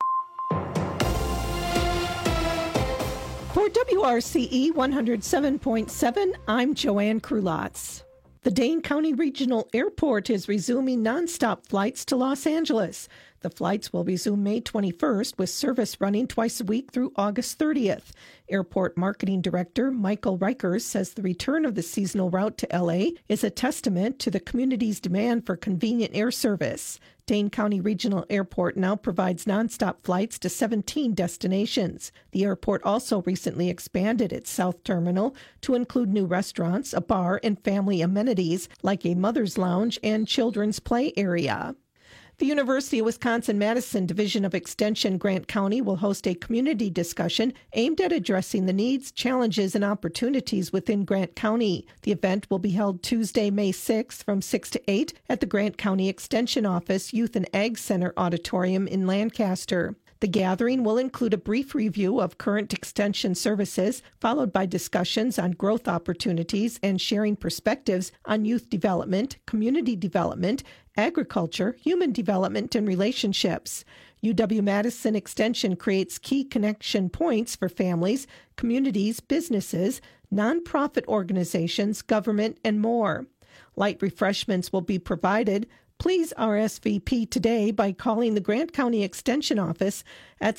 Speaker 4: For WRCE 107.7, I'm Joanne Krulotz. The Dane County Regional Airport is resuming nonstop flights to Los Angeles. The flights will resume May 21st, with service running twice a week through August 30th. Airport Marketing Director Michael Rikers says the return of the seasonal route to LA is a testament to the community's demand for convenient air service. Dane County Regional Airport now provides nonstop flights to 17 destinations. The airport also recently expanded its South Terminal to include new restaurants, a bar, and family amenities like a mother's lounge and children's play area. The University of Wisconsin-Madison Division of Extension Grant County will host a community discussion aimed at addressing the needs, challenges, and opportunities within Grant County. The event will be held Tuesday, May 6th from 6 to 8 at the Grant County Extension Office Youth and Ag Center Auditorium in Lancaster. The gathering will include a brief review of current extension services, followed by discussions on growth opportunities and sharing perspectives on youth development, community development, agriculture, human development, and relationships. UW-Madison Extension creates key connection points for families, communities, businesses, nonprofit organizations, government, and more. Light refreshments will be provided. Please RSVP today by calling the Grant County Extension Office at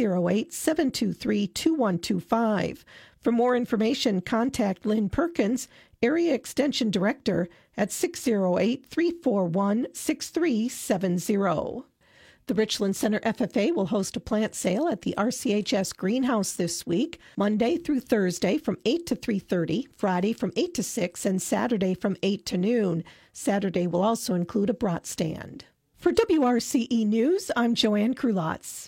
Speaker 4: 608-723-2125. For more information, contact Lynn Perkins, Area Extension Director, at 608-341-6370. The Richland Center FFA will host a plant sale at the RCHS Greenhouse this week, Monday through Thursday from 8 to 3:30, Friday from 8 to 6, and Saturday from 8 to noon. Saturday will also include a brat stand. For WRCE News, I'm Joanne Krulotz.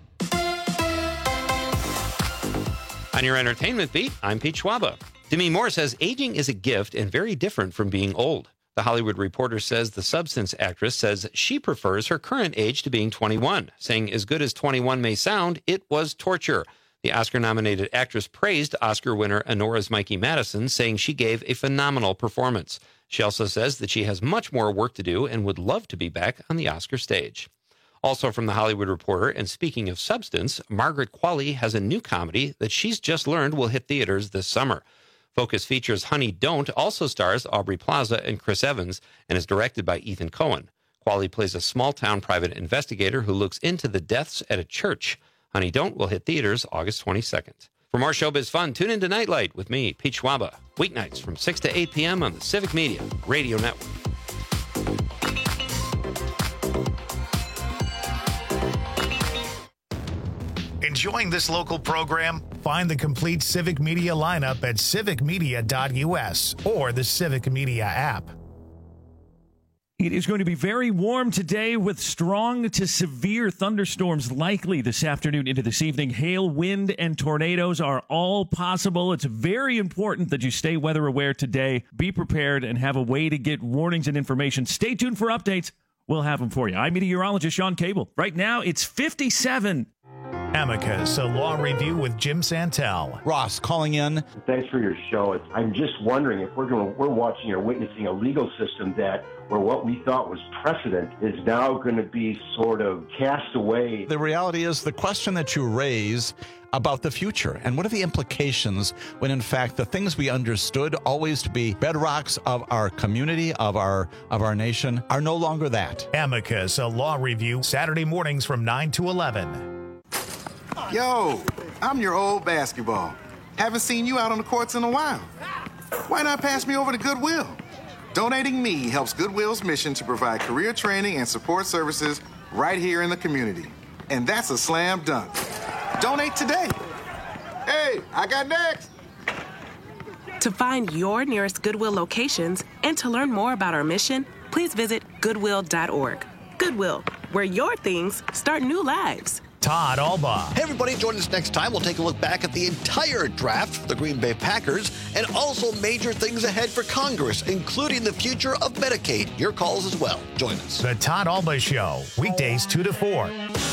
Speaker 2: On your entertainment beat, I'm Pete Schwaba. Demi Moore says aging is a gift and very different from being old. The Hollywood Reporter says the Substance actress says she prefers her current age to being 21, saying as good as 21 may sound, it was torture. The Oscar-nominated actress praised Oscar winner Honora's Mikey Madison, saying she gave a phenomenal performance. She also says that she has much more work to do and would love to be back on the Oscar stage. Also from the Hollywood Reporter, and speaking of Substance, Margaret Qualley has a new comedy that she's just learned will hit theaters this summer. Focus features Honey Don't also stars Aubrey Plaza and Chris Evans and is directed by Ethan Coen. Qualley plays a small-town private investigator who looks into the deaths at a church. Honey Don't will hit theaters August 22nd. For more showbiz fun, tune into Nightlight with me, Pete Schwaba, weeknights from 6 to 8 p.m. on the Civic Media Radio Network.
Speaker 1: Enjoying this local program? Find the complete Civic Media lineup at civicmedia.us or the Civic Media app.
Speaker 8: It is going to be very warm today with strong to severe thunderstorms likely this afternoon into this evening. Hail, wind, and tornadoes are all possible. It's very important that you stay weather aware today. Be prepared and have a way to get warnings and information. Stay tuned for updates. We'll have them for you. I'm meteorologist Sean Cable. Right now, it's 57.
Speaker 1: Amicus, a law review with Jim Santel.
Speaker 14: Ross calling in.
Speaker 3: Thanks for your show. I'm just wondering if we're watching or witnessing a legal system where what we thought was precedent is now going to be sort of cast away.
Speaker 14: The reality is the question that you raise about the future and what are the implications when in fact the things we understood always to be bedrocks of our community, of our nation, are no longer that.
Speaker 1: Amicus, a law review, Saturday mornings from 9 to 11.
Speaker 6: Yo, I'm your old basketball. Haven't seen you out on the courts in a while. Why not pass me over to Goodwill? Donating Me helps Goodwill's mission to provide career training and support services right here in the community. And that's a slam dunk. Donate today. Hey, I got next.
Speaker 7: To find your nearest Goodwill locations and to learn more about our mission, please visit goodwill.org. Goodwill, where your things start new lives.
Speaker 1: Todd Alba.
Speaker 10: Hey, everybody, join us next time. We'll take a look back at the entire draft for the Green Bay Packers and also major things ahead for Congress, including the future of Medicaid. Your calls as well. Join us.
Speaker 1: The Todd Alba Show, weekdays 2 to 4.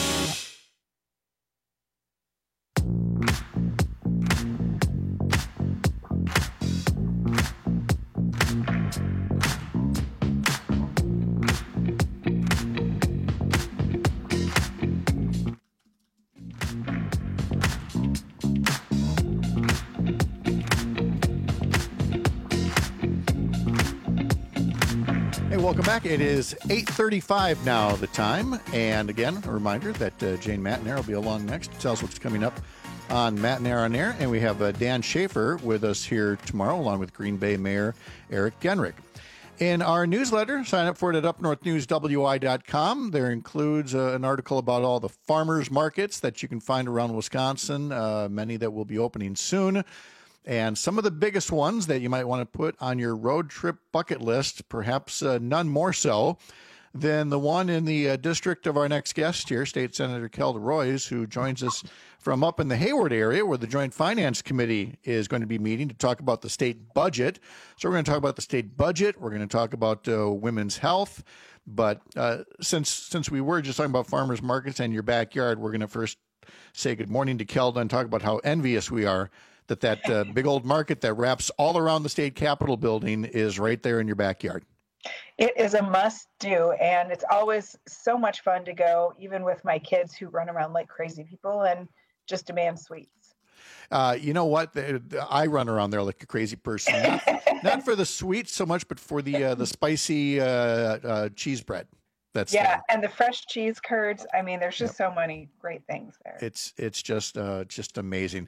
Speaker 16: Welcome back. It is 8:35 now, the time. And again, a reminder that Jane Matnair will be along next to tell us what's coming up on Matnair on Air. And we have Dan Schaefer with us here tomorrow, along with Green Bay Mayor Eric Genrich. In our newsletter, sign up for it at upnorthnewswi.com. There includes an article about all the farmers markets that you can find around Wisconsin, many that will be opening soon. And some of the biggest ones that you might want to put on your road trip bucket list, perhaps none more so than the one in the district of our next guest here, State Senator Kelda Roys, who joins us from up in the Hayward area where the Joint Finance Committee is going to be meeting to talk about the state budget. So we're going to talk about the state budget. We're going to talk about women's health. But since we were just talking about farmers markets and your backyard, we're going to first say good morning to Kelda and talk about how envious we are that big old market that wraps all around the state capitol building is right there in your backyard.
Speaker 11: It is a must-do, and it's always so much fun to go, even with my kids who run around like crazy people and just demand sweets.
Speaker 16: You know what? I run around there like a crazy person. Not for the sweets so much, but for the spicy cheese bread. That's
Speaker 11: and the fresh cheese curds. I mean, there's just so many great things there.
Speaker 16: It's just amazing.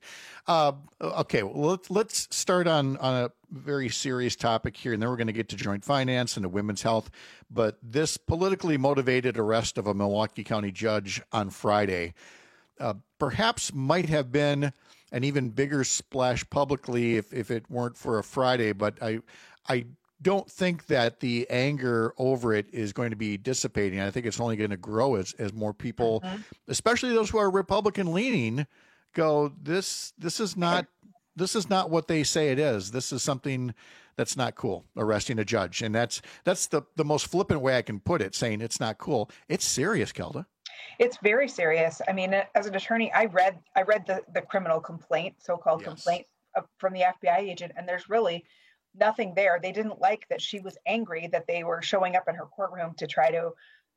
Speaker 16: Okay, well, let's start on a very serious topic here, and then we're going to get to joint finance and to women's health. But this politically motivated arrest of a Milwaukee County judge on Friday perhaps might have been an even bigger splash publicly if it weren't for a Friday. But I don't think that the anger over it is going to be dissipating. I think it's only going to grow as more people, especially those who are Republican leaning, go, this is not what they say it is. This is something that's not cool, arresting a judge. And that's the most flippant way I can put it, saying it's not cool. It's serious, Kelda.
Speaker 11: It's very serious. I mean, as an attorney, I read the criminal complaint, so-called complaint from the FBI agent, and there's really nothing there. They didn't like that she was angry that they were showing up in her courtroom to try to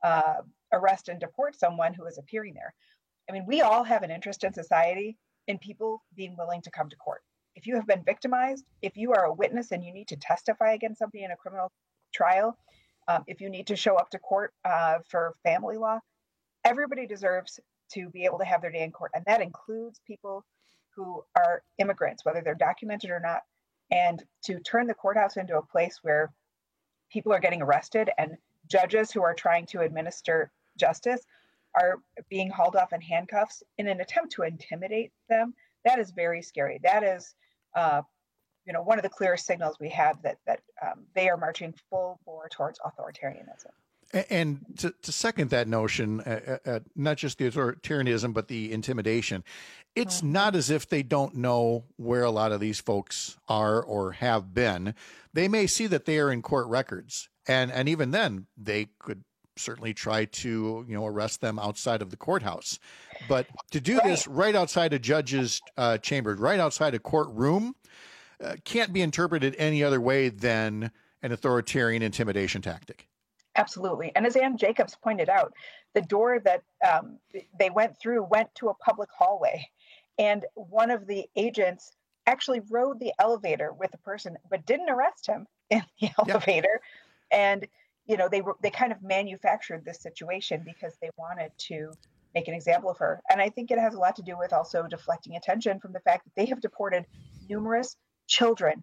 Speaker 11: arrest and deport someone who was appearing there. I mean, we all have an interest in society in people being willing to come to court. If you have been victimized, if you are a witness and you need to testify against somebody in a criminal trial, if you need to show up to court for family law, everybody deserves to be able to have their day in court. And that includes people who are immigrants, whether they're documented or not. And to turn the courthouse into a place where people are getting arrested and judges who are trying to administer justice are being hauled off in handcuffs in an attempt to intimidate them, that is very scary. That is, one of the clearest signals we have that they are marching full bore towards authoritarianism.
Speaker 16: And to second that notion, not just the authoritarianism, but the intimidation, it's not as if they don't know where a lot of these folks are or have been. They may see that they are in court records, and even then, they could certainly try to arrest them outside of the courthouse. But to do this right outside a judge's chamber, right outside a courtroom, can't be interpreted any other way than an authoritarian intimidation tactic.
Speaker 11: Absolutely. And as Ann Jacobs pointed out, the door that they went through went to a public hallway. And one of the agents actually rode the elevator with the person, but didn't arrest him in the elevator. And, they kind of manufactured this situation because they wanted to make an example of her. And I think it has a lot to do with also deflecting attention from the fact that they have deported numerous children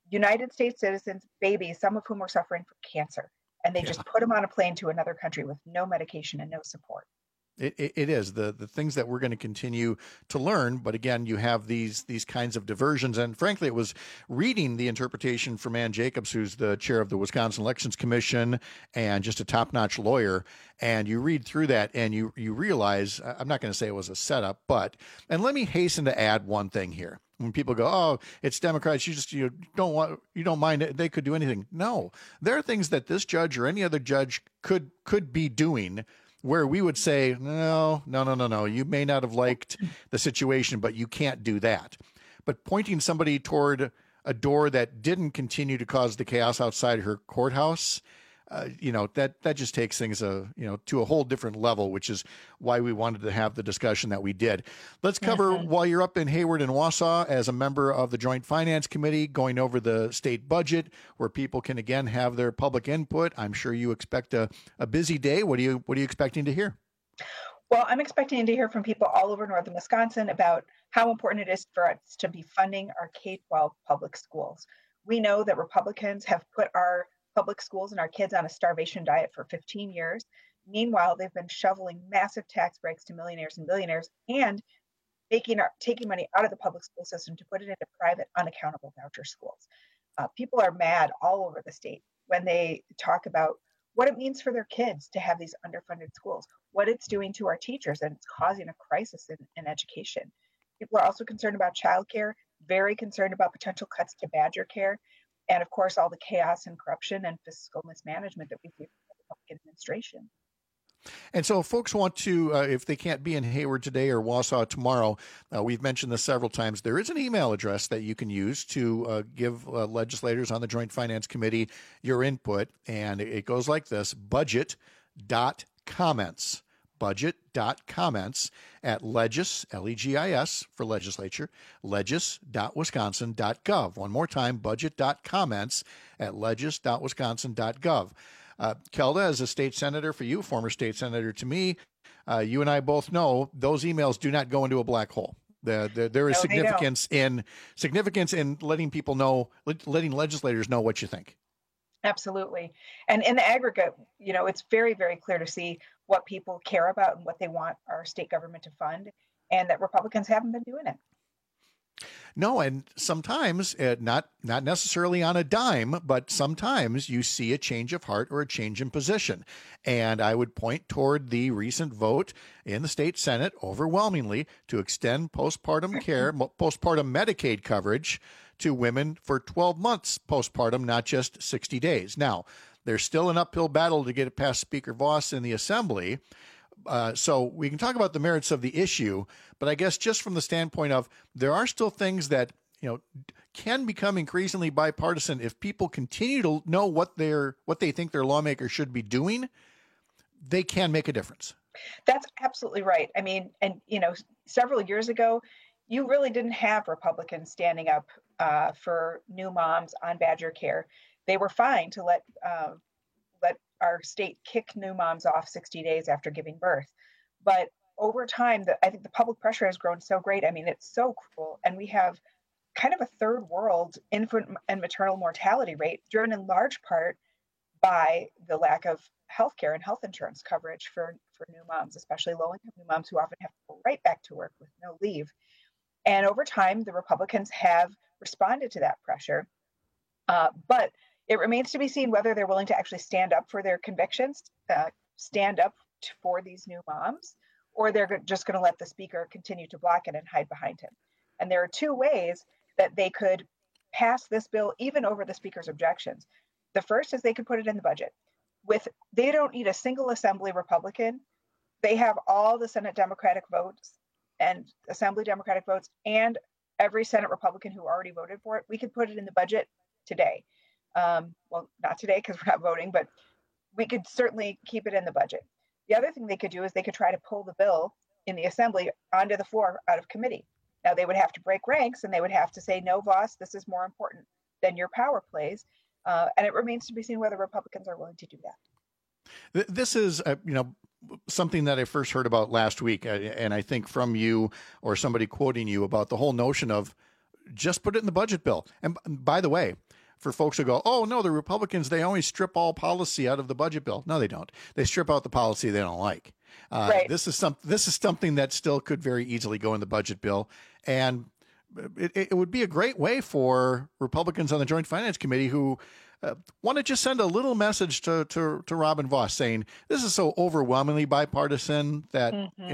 Speaker 11: United States citizens, babies, some of whom were suffering from cancer, and they just put them on a plane to another country with no medication and no support.
Speaker 16: It is the things that we're going to continue to learn. But again, you have these kinds of diversions. And frankly, it was reading the interpretation from Ann Jacobs, who's the chair of the Wisconsin Elections Commission and just a top-notch lawyer. And you read through that and you realize, I'm not going to say it was a setup, but, and let me hasten to add one thing here. When people go, oh, it's Democrats, you don't mind it, they could do anything. No, there are things that this judge or any other judge could be doing where we would say, no, you may not have liked the situation, but you can't do that. But pointing somebody toward a door that didn't continue to cause the chaos outside her courthouse, that just takes things to a whole different level, which is why we wanted to have the discussion that we did. Let's cover while you're up in Hayward and Wausau as a member of the Joint Finance Committee, going over the state budget, where people can again have their public input. I'm sure you expect a busy day. What are you expecting to hear?
Speaker 11: Well, I'm expecting to hear from people all over northern Wisconsin about how important it is for us to be funding our K-12 public schools. We know that Republicans have put our public schools and our kids on a starvation diet for 15 years. Meanwhile, they've been shoveling massive tax breaks to millionaires and billionaires and taking money out of the public school system to put it into private, unaccountable voucher schools. People are mad all over the state when they talk about what it means for their kids to have these underfunded schools, what it's doing to our teachers, and it's causing a crisis in education. People are also concerned about childcare, very concerned about potential cuts to Badger Care, and of course, all the chaos and corruption and fiscal mismanagement that we see from the Republican administration.
Speaker 16: And so folks want to, if they can't be in Hayward today or Wausau tomorrow, we've mentioned this several times, there is an email address that you can use to give legislators on the Joint Finance Committee your input. And it goes like this: budget.comments. Budget.comments at legis, L-E-G-I-S for legislature, legis.wisconsin.gov. One more time, budget.comments at legis.wisconsin.gov. Kelda, as a state senator for you, former state senator to me, you and I both know those emails do not go into a black hole. There is significance in letting people know, letting legislators know what you think.
Speaker 11: Absolutely. And in the aggregate, it's very, very clear to see what people care about and what they want our state government to fund, and that Republicans haven't been doing it.
Speaker 16: No, and sometimes, not necessarily on a dime, but sometimes you see a change of heart or a change in position. And I would point toward the recent vote in the state Senate overwhelmingly to extend postpartum Medicaid coverage to women for 12 months postpartum, not just 60 days. Now, there's still an uphill battle to get it past Speaker Voss in the Assembly. So we can talk about the merits of the issue, but I guess just from the standpoint of there are still things that, can become increasingly bipartisan if people continue to know what they think their lawmakers should be doing, they can make a difference.
Speaker 11: That's absolutely right. I mean, and, several years ago, you really didn't have Republicans standing up for new moms on Badger Care. They were fine to let our state kick new moms off 60 days after giving birth. But over time, I think the public pressure has grown so great. I mean, it's so cruel. And we have kind of a third world infant and maternal mortality rate driven in large part by the lack of healthcare and health insurance coverage for new moms, especially low-income new moms who often have to go right back to work with no leave. And over time, the Republicans have responded to that pressure. But it remains to be seen whether they're willing to actually stand up for their convictions, stand up for these new moms, or they're just going to let the speaker continue to block it and hide behind him. And there are two ways that they could pass this bill, even over the speaker's objections. The first is they could put it in the budget. They don't need a single Assembly Republican. They have all the Senate Democratic votes and Assembly Democratic votes and every Senate Republican who already voted for it. We could put it in the budget today. Well, not today because we're not voting, but we could certainly keep it in the budget. The other thing they could do is they could try to pull the bill in the Assembly onto the floor out of committee. Now, they would have to break ranks and they would have to say, no, Voss, this is more important than your power plays. And it remains to be seen whether Republicans are willing to do that.
Speaker 16: This is, something that I first heard about last week. And I think from you or somebody quoting you about the whole notion of just put it in the budget bill. And by the way, for folks who go, oh, no, the Republicans, they always strip all policy out of the budget bill. No, they don't. They strip out the policy they don't like. Right. This is something that still could very easily go in the budget bill. And it would be a great way for Republicans on the Joint Finance Committee who want to just send a little message to Robin Vos saying, this is so overwhelmingly bipartisan that,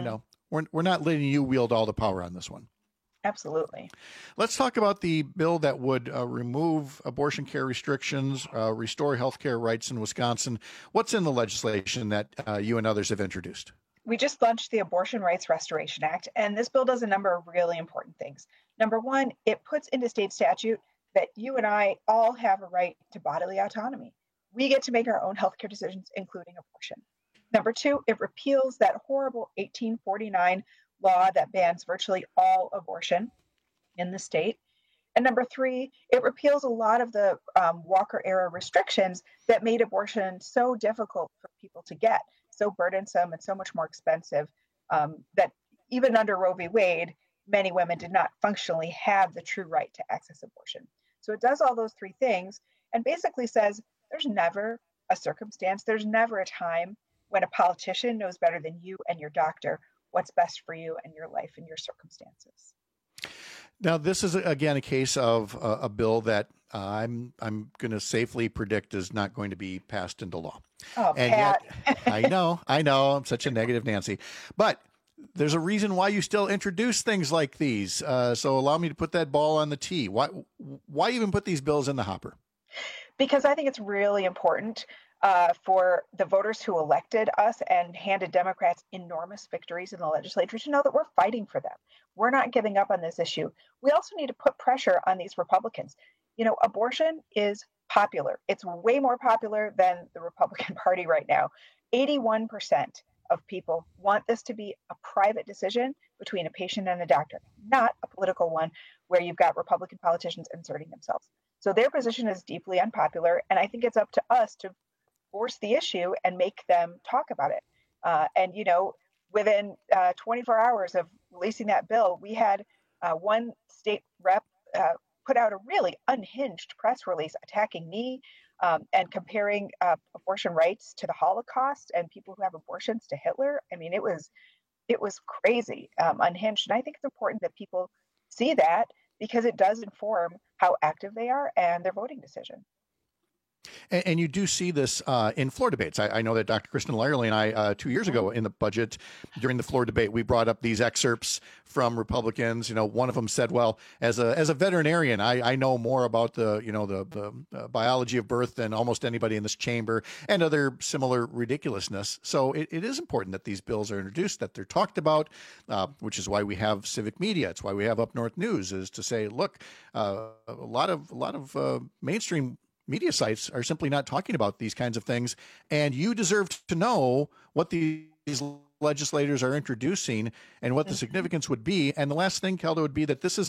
Speaker 16: we're not letting you wield all the power on this one.
Speaker 11: Absolutely.
Speaker 16: Let's talk about the bill that would remove abortion care restrictions, restore health care rights in Wisconsin. What's in the legislation that you and others have introduced?
Speaker 11: We just launched the Abortion Rights Restoration Act, and this bill does a number of really important things. Number one, it puts into state statute that you and I all have a right to bodily autonomy. We get to make our own healthcare decisions, including abortion. Number two, it repeals that horrible 1849 law that bans virtually all abortion in the state. And number three, it repeals a lot of the Walker-era restrictions that made abortion so difficult for people to get, so burdensome and so much more expensive that even under Roe v. Wade, many women did not functionally have the true right to access abortion. So it does all those three things and basically says there's never a circumstance, there's never a time when a politician knows better than you and your doctor what's best for you and your life and your circumstances.
Speaker 16: Now, this is, again, a case of a bill that I'm going to safely predict is not going to be passed into law.
Speaker 11: Oh,
Speaker 16: and
Speaker 11: Pat.
Speaker 16: Yet, I know, I'm such a negative Nancy. But there's a reason why you still introduce things like these. So allow me to put that ball on the tee. Why even put these bills in the hopper?
Speaker 11: Because I think it's really important for the voters who elected us and handed Democrats enormous victories in the legislature to know that we're fighting for them. We're not giving up on this issue. We also need to put pressure on these Republicans. Abortion is popular. It's way more popular than the Republican Party right now. 81% of people want this to be a private decision between a patient and a doctor, not a political one where you've got Republican politicians inserting themselves. So their position is deeply unpopular, and I think it's up to us to force the issue and make them talk about it. And within 24 hours of releasing that bill, we had one state rep put out a really unhinged press release attacking me and comparing abortion rights to the Holocaust and people who have abortions to Hitler. I mean, it was crazy, unhinged. And I think it's important that people see that because it does inform how active they are and their voting decision.
Speaker 16: And you do see this in floor debates. I know that Dr. Kristen Lyerly and I, 2 years ago in the budget, during the floor debate, we brought up these excerpts from Republicans. One of them said, well, as a veterinarian, I know more about the biology of birth than almost anybody in this chamber, and other similar ridiculousness. So it is important that these bills are introduced, that they're talked about, which is why we have civic media. It's why we have Up North News, is to say, look, a lot of mainstream media sites are simply not talking about these kinds of things, and you deserve to know what these legislators are introducing and what the significance would be. And the last thing, Kelda, would be that this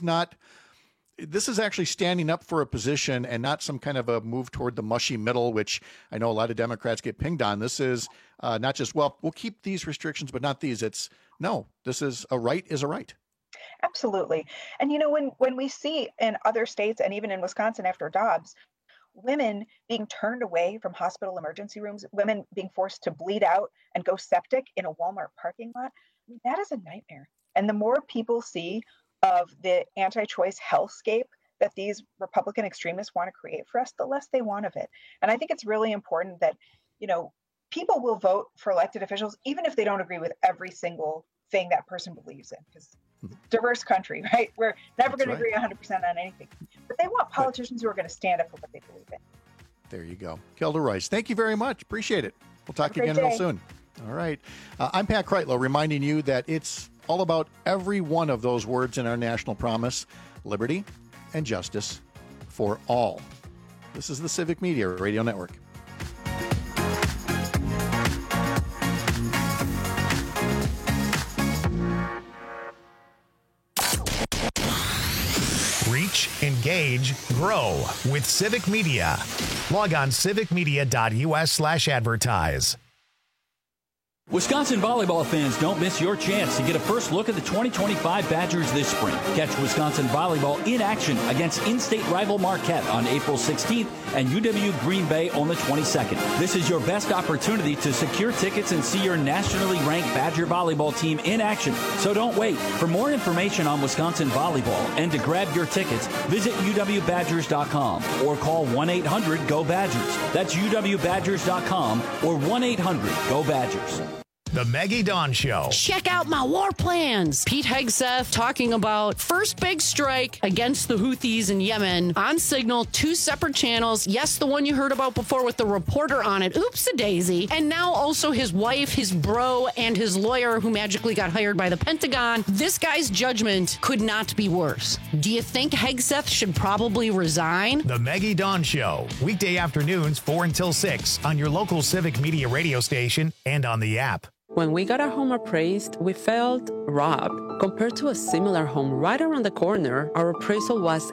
Speaker 16: is actually standing up for a position and not some kind of a move toward the mushy middle, which I know a lot of Democrats get pinged on. This is not just, well, we'll keep these restrictions, but not these. It's no, this is a right is a right.
Speaker 11: Absolutely. And when we see in other states and even in Wisconsin after Dobbs, women being turned away from hospital emergency rooms, women being forced to bleed out and go septic in a Walmart parking lot, that is a nightmare. And the more people see of the anti-choice hellscape that these Republican extremists want to create for us, the less they want of it. And I think it's really important that, people will vote for elected officials, even if they don't agree with every single thing that person believes in, because diverse country, right? We're never going to agree 100% on anything. But they want politicians who are going to stand up for what they believe in.
Speaker 16: There you go. Kelda Royce, thank you very much. Appreciate it. We'll talk again real soon. All right. I'm Pat Kreitlow, reminding you that it's all about every one of those words in our national promise: liberty and justice for all. This is the Civic Media Radio Network.
Speaker 1: Reach, engage, grow with Civic Media. Log on civicmedia.us/advertise.
Speaker 9: Wisconsin volleyball fans, don't miss your chance to get a first look at the 2025 Badgers this spring. Catch Wisconsin volleyball in action against in-state rival Marquette on April 16th and UW Green Bay on the 22nd. This is your best opportunity to secure tickets and see your nationally ranked Badger volleyball team in action. So don't wait. For more information on Wisconsin volleyball and to grab your tickets, visit uwbadgers.com or call 1-800-GO-BADGERS. That's uwbadgers.com or 1-800-GO-BADGERS.
Speaker 1: The Maggie Dawn Show.
Speaker 12: Check out my war plans. Pete Hegseth talking about first big strike against the Houthis in Yemen on Signal, 2 separate channels. Yes, the one you heard about before with the reporter on it. Oops-a-daisy. And now also his wife, his bro, and his lawyer who magically got hired by the Pentagon. This guy's judgment could not be worse. Do you think Hegseth should probably resign?
Speaker 1: The Maggie Dawn Show. Weekday afternoons 4 until 6 on your local Civic Media radio station and on the app.
Speaker 13: When we got our home appraised, we felt robbed. Compared to a similar home right around the corner, our appraisal was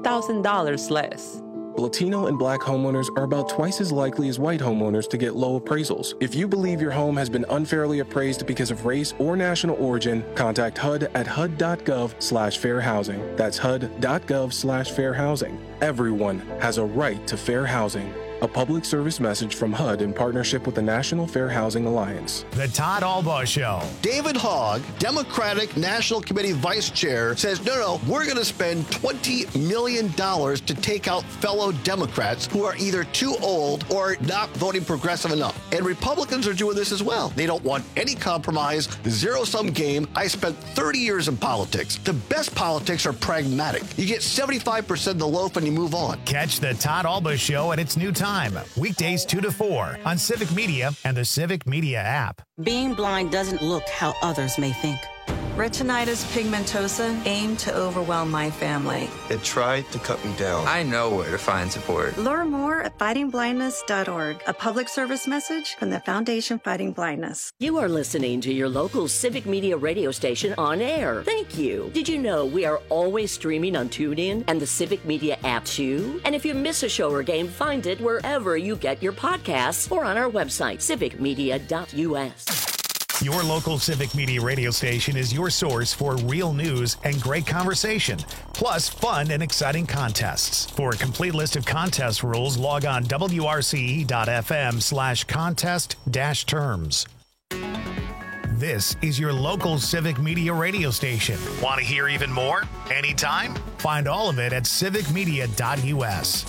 Speaker 13: $80,000 less.
Speaker 24: Latino and Black homeowners are about twice as likely as white homeowners to get low appraisals. If you believe your home has been unfairly appraised because of race or national origin, contact HUD at hud.gov/fair housing. That's hud.gov/fair housing. Everyone has a right to fair housing. A public service message from HUD in partnership with the National Fair Housing Alliance.
Speaker 1: The Todd Albaugh Show.
Speaker 10: David Hogg, Democratic National Committee Vice Chair, says, no, we're going to spend $20 million to take out fellow Democrats who are either too old or not voting progressive enough. And Republicans are doing this as well. They don't want any compromise, zero-sum game. I spent 30 years in politics. The best politics are pragmatic. You get 75% of the loaf and you move on.
Speaker 1: Catch the Todd Albaugh Show at its new time. Weekdays 2 to 4 on Civic Media and the Civic Media app.
Speaker 25: Being blind doesn't look how others may think. Retinitis pigmentosa aimed to overwhelm my family.
Speaker 26: It tried to cut me down. I know where to find support.
Speaker 27: Learn more at fightingblindness.org, a public service message from the Foundation Fighting Blindness.
Speaker 28: You are listening to your local Civic Media radio station on air. Thank you. Did you know we are always streaming on TuneIn and the Civic Media app too? And if you miss a show or game, find it wherever you get your podcasts or on our website, civicmedia.us.
Speaker 1: Your local Civic Media radio station is your source for real news and great conversation, plus fun and exciting contests. For a complete list of contest rules, log on wrce.fm/contest-terms. This is your local Civic Media radio station. Want to hear even more? Anytime? Find all of it at civicmedia.us.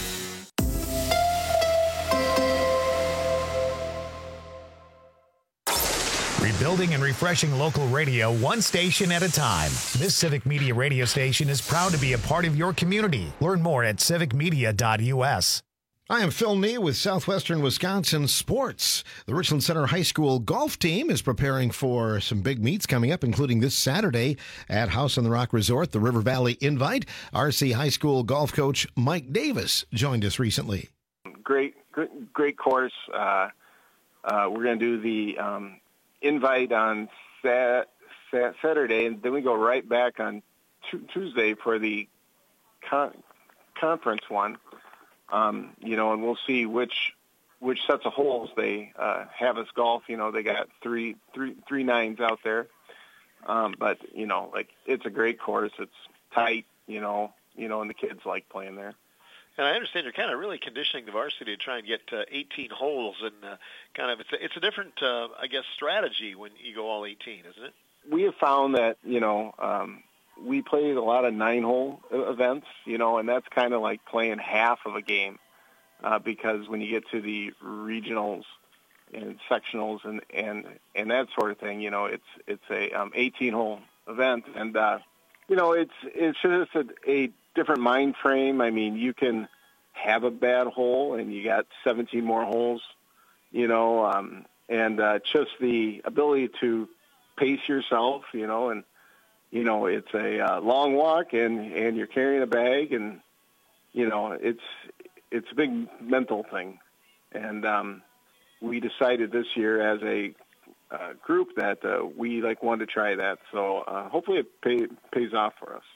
Speaker 1: Rebuilding and refreshing local radio one station at a time. This Civic Media radio station is proud to be a part of your community. Learn more at civicmedia.us.
Speaker 29: I am Phil Nee with Southwestern Wisconsin Sports. The Richland Center High School golf team is preparing for some big meets coming up, including this Saturday at House on the Rock Resort, the River Valley Invite. RC High School golf coach Mike Davis joined us recently.
Speaker 30: Great course. We're going to do the invite on Saturday, and then we go right back on Tuesday for the conference one. And we'll see which sets of holes they have us golf. They got three nines out there, but it's a great course. It's tight, and the kids like playing there.
Speaker 31: And I understand you're kind of really conditioning the varsity to try and get 18 holes, and it's a different, strategy when you go all 18, isn't it?
Speaker 30: We have found that we played a lot of 9-hole events, and that's kind of like playing half of a game because when you get to the regionals and sectionals and that sort of thing, it's a 18-hole event, and it's just a different mind frame. I mean, you can have a bad hole and you got 17 more holes, and just the ability to pace yourself, and, it's a long walk and you're carrying a bag and, it's a big mental thing. And we decided this year as a group that we wanted to try that. So hopefully it pays off for us.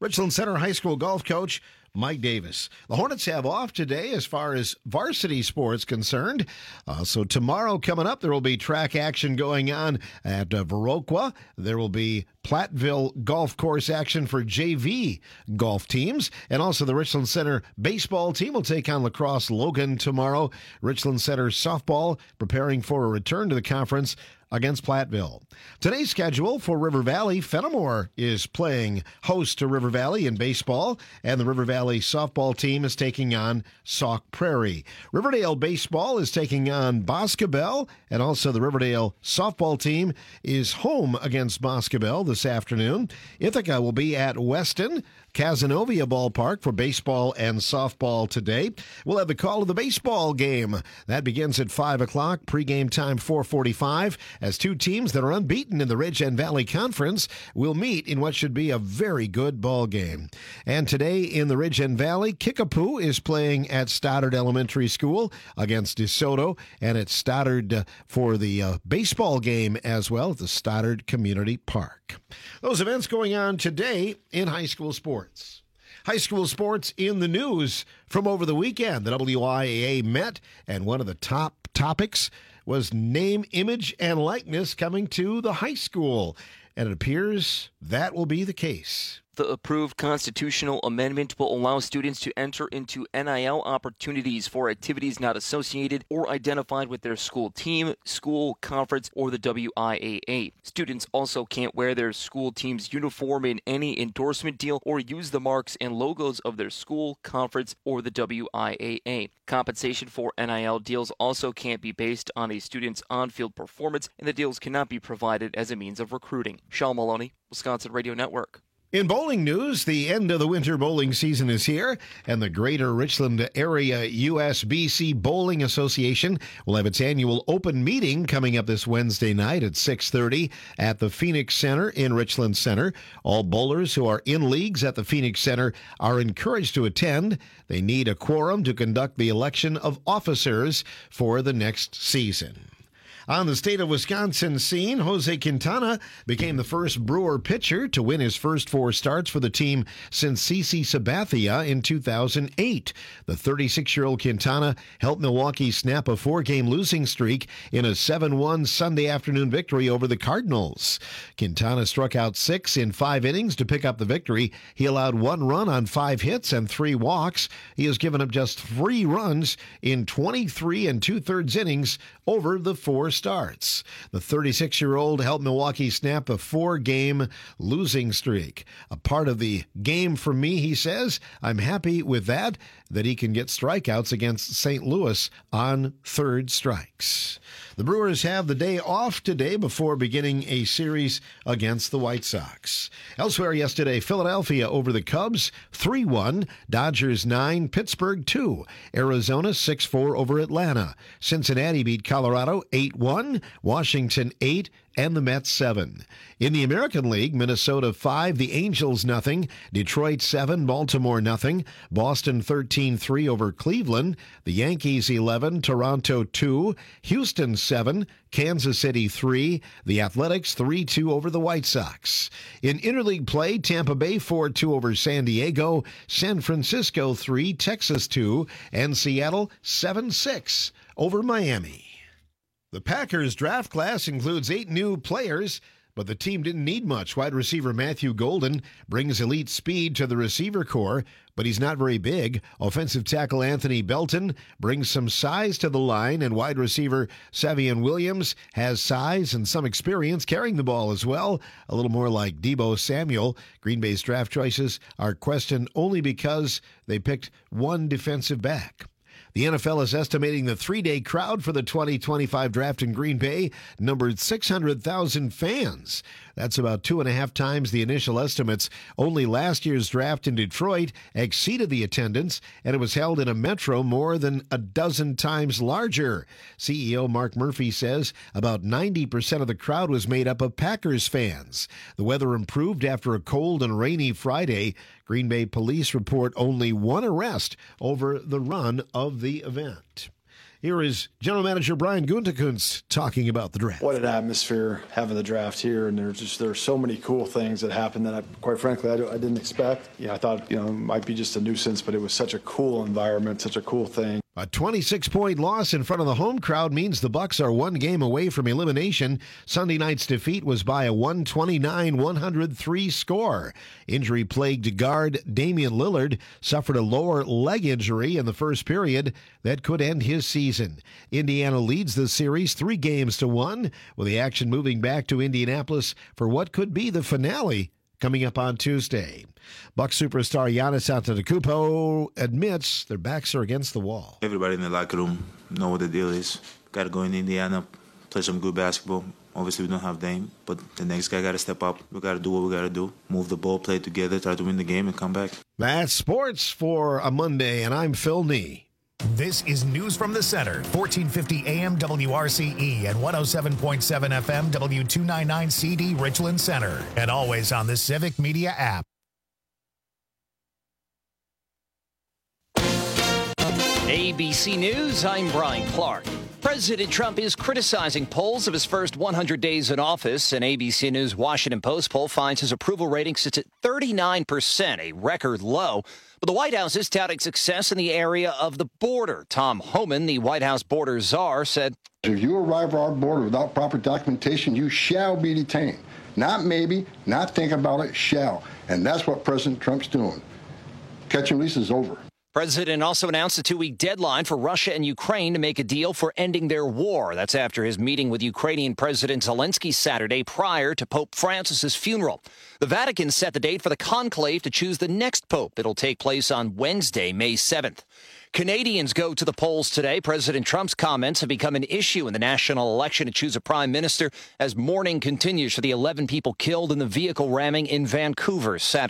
Speaker 29: Richland Center High School golf coach Mike Davis. The Hornets have off today as far as varsity sports concerned. So tomorrow coming up, there will be track action going on at Viroqua. There will be Platteville golf course action for JV golf teams. And also the Richland Center baseball team will take on La Crosse Logan tomorrow. Richland Center softball preparing for a return to the conference against Platteville. Today's schedule for River Valley: Fenimore is playing host to River Valley in baseball, and the River Valley softball team is taking on Sauk Prairie. Riverdale baseball is taking on Boscobel, and also the Riverdale softball team is home against Boscobel this afternoon. Ithaca will be at Weston Cazenovia Ballpark for baseball and softball today. We'll have the call of the baseball game. That begins at 5 o'clock. Pre-game time 4:45 as two teams that are unbeaten in the Ridge and Valley Conference will meet in what should be a very good ball game. And today in the Ridge and Valley, Kickapoo is playing at Stoddard Elementary School against DeSoto, and at Stoddard for the baseball game as well at the Stoddard Community Park. Those events going on today in high school sports. High school sports in the news from over the weekend. The WIAA met, and one of the top topics was name, image, and likeness coming to the high school. And it appears that will be the case.
Speaker 2: The approved constitutional amendment will allow students to enter into NIL opportunities for activities not associated or identified with their school team, school, conference, or the WIAA. Students also can't wear their school team's uniform in any endorsement deal or use the marks and logos of their school, conference, or the WIAA. Compensation for NIL deals also can't be based on a student's on-field performance, and the deals cannot be provided as a means of recruiting. Sean Maloney, Wisconsin Radio Network.
Speaker 29: In bowling news, the end of the winter bowling season is here, and the Greater Richland Area USBC Bowling Association will have its annual open meeting coming up this Wednesday night at 6:30 at the Phoenix Center in Richland Center. All bowlers who are in leagues at the Phoenix Center are encouraged to attend. They need a quorum to conduct the election of officers for the next season. On the state of Wisconsin scene, Jose Quintana became the first Brewer pitcher to win his first 4 starts for the team since CC Sabathia in 2008. The 36-year-old Quintana helped Milwaukee snap a 4-game losing streak in a 7-1 Sunday afternoon victory over the Cardinals. Quintana struck out 6 in 5 innings to pick up the victory. He allowed 1 run on 5 hits and 3 walks. He has given up just 3 runs in 23 2/3 innings over the 4 starts. The 36-year-old helped Milwaukee snap a 4-game losing streak. A part of the game for me, he says. I'm happy with that he can get strikeouts against St. Louis on 3rd strikes. The Brewers have the day off today before beginning a series against the White Sox. Elsewhere yesterday, Philadelphia over the Cubs 3-1, Dodgers 9, Pittsburgh 2, Arizona 6-4 over Atlanta. Cincinnati beat Colorado 8-1, Washington 8, and the Mets 7. In the American League, Minnesota 5, the Angels 0, Detroit 7, Baltimore 0, Boston 13-3 over Cleveland, the Yankees 11, Toronto 2, Houston 7, Kansas City 3, the Athletics 3-2 over the White Sox. In interleague play, Tampa Bay 4-2 over San Diego, San Francisco 3, Texas 2, and Seattle 7-6 over Miami. The Packers draft class includes 8 new players, but the team didn't need much. Wide receiver Matthew Golden brings elite speed to the receiver corps, but he's not very big. Offensive tackle Anthony Belton brings some size to the line, and wide receiver Savion Williams has size and some experience carrying the ball as well, a little more like Deebo Samuel. Green Bay's draft choices are questioned only because they picked one defensive back. The NFL is estimating the 3-day crowd for the 2025 draft in Green Bay numbered 600,000 fans. That's about 2.5 times the initial estimates. Only last year's draft in Detroit exceeded the attendance, and it was held in a metro more than a dozen times larger. CEO Mark Murphy says about 90% of the crowd was made up of Packers fans. The weather improved after a cold and rainy Friday. Green Bay police report only one arrest over the run of the event. Here is General Manager Brian Gutekunst talking about the draft.
Speaker 4: What an atmosphere having the draft here, and there's so many cool things that happened that quite frankly I didn't expect. I thought it might be just a nuisance, but it was such a cool environment, such a cool thing.
Speaker 29: A 26-point loss in front of the home crowd means the Bucks are one game away from elimination. Sunday night's defeat was by a 129-103 score. Injury-plagued guard Damian Lillard suffered a lower leg injury in the first period that could end his season. Indiana leads the series 3-1, with the action moving back to Indianapolis for what could be the finale coming up on Tuesday. Bucks superstar Giannis Antetokounmpo admits their backs are against the wall.
Speaker 5: Everybody in the locker room know what the deal is. Got to go in Indiana, play some good basketball. Obviously, we don't have Dame, but the next guy got to step up. We got to do what we got to do. Move the ball, play together, try to win the game, and come back.
Speaker 29: That's sports for a Monday, and I'm Phil Nee.
Speaker 1: This is News from the Center, 1450 AM WRCE and 107.7 FM W299 CD Richland Center, and always on the Civic Media app.
Speaker 8: ABC News, I'm Brian Clark. President Trump is criticizing polls of his first 100 days in office. An ABC News Washington Post poll finds his approval rating sits at 39%, a record low. But the White House is touting success in the area of the border. Tom Homan, the White House border czar, said,
Speaker 15: "If you arrive at our border without proper documentation, you shall be detained. Not maybe, not think about it, shall." And that's what President Trump's doing. Catch and release is over.
Speaker 8: President also announced a 2-week deadline for Russia and Ukraine to make a deal for ending their war. That's after his meeting with Ukrainian President Zelensky Saturday prior to Pope Francis's funeral. The Vatican set the date for the conclave to choose the next pope. It'll take place on Wednesday, May 7th. Canadians go to the polls today. President Trump's comments have become an issue in the national election to choose a prime minister as mourning continues for the 11 people killed in the vehicle ramming in Vancouver Saturday.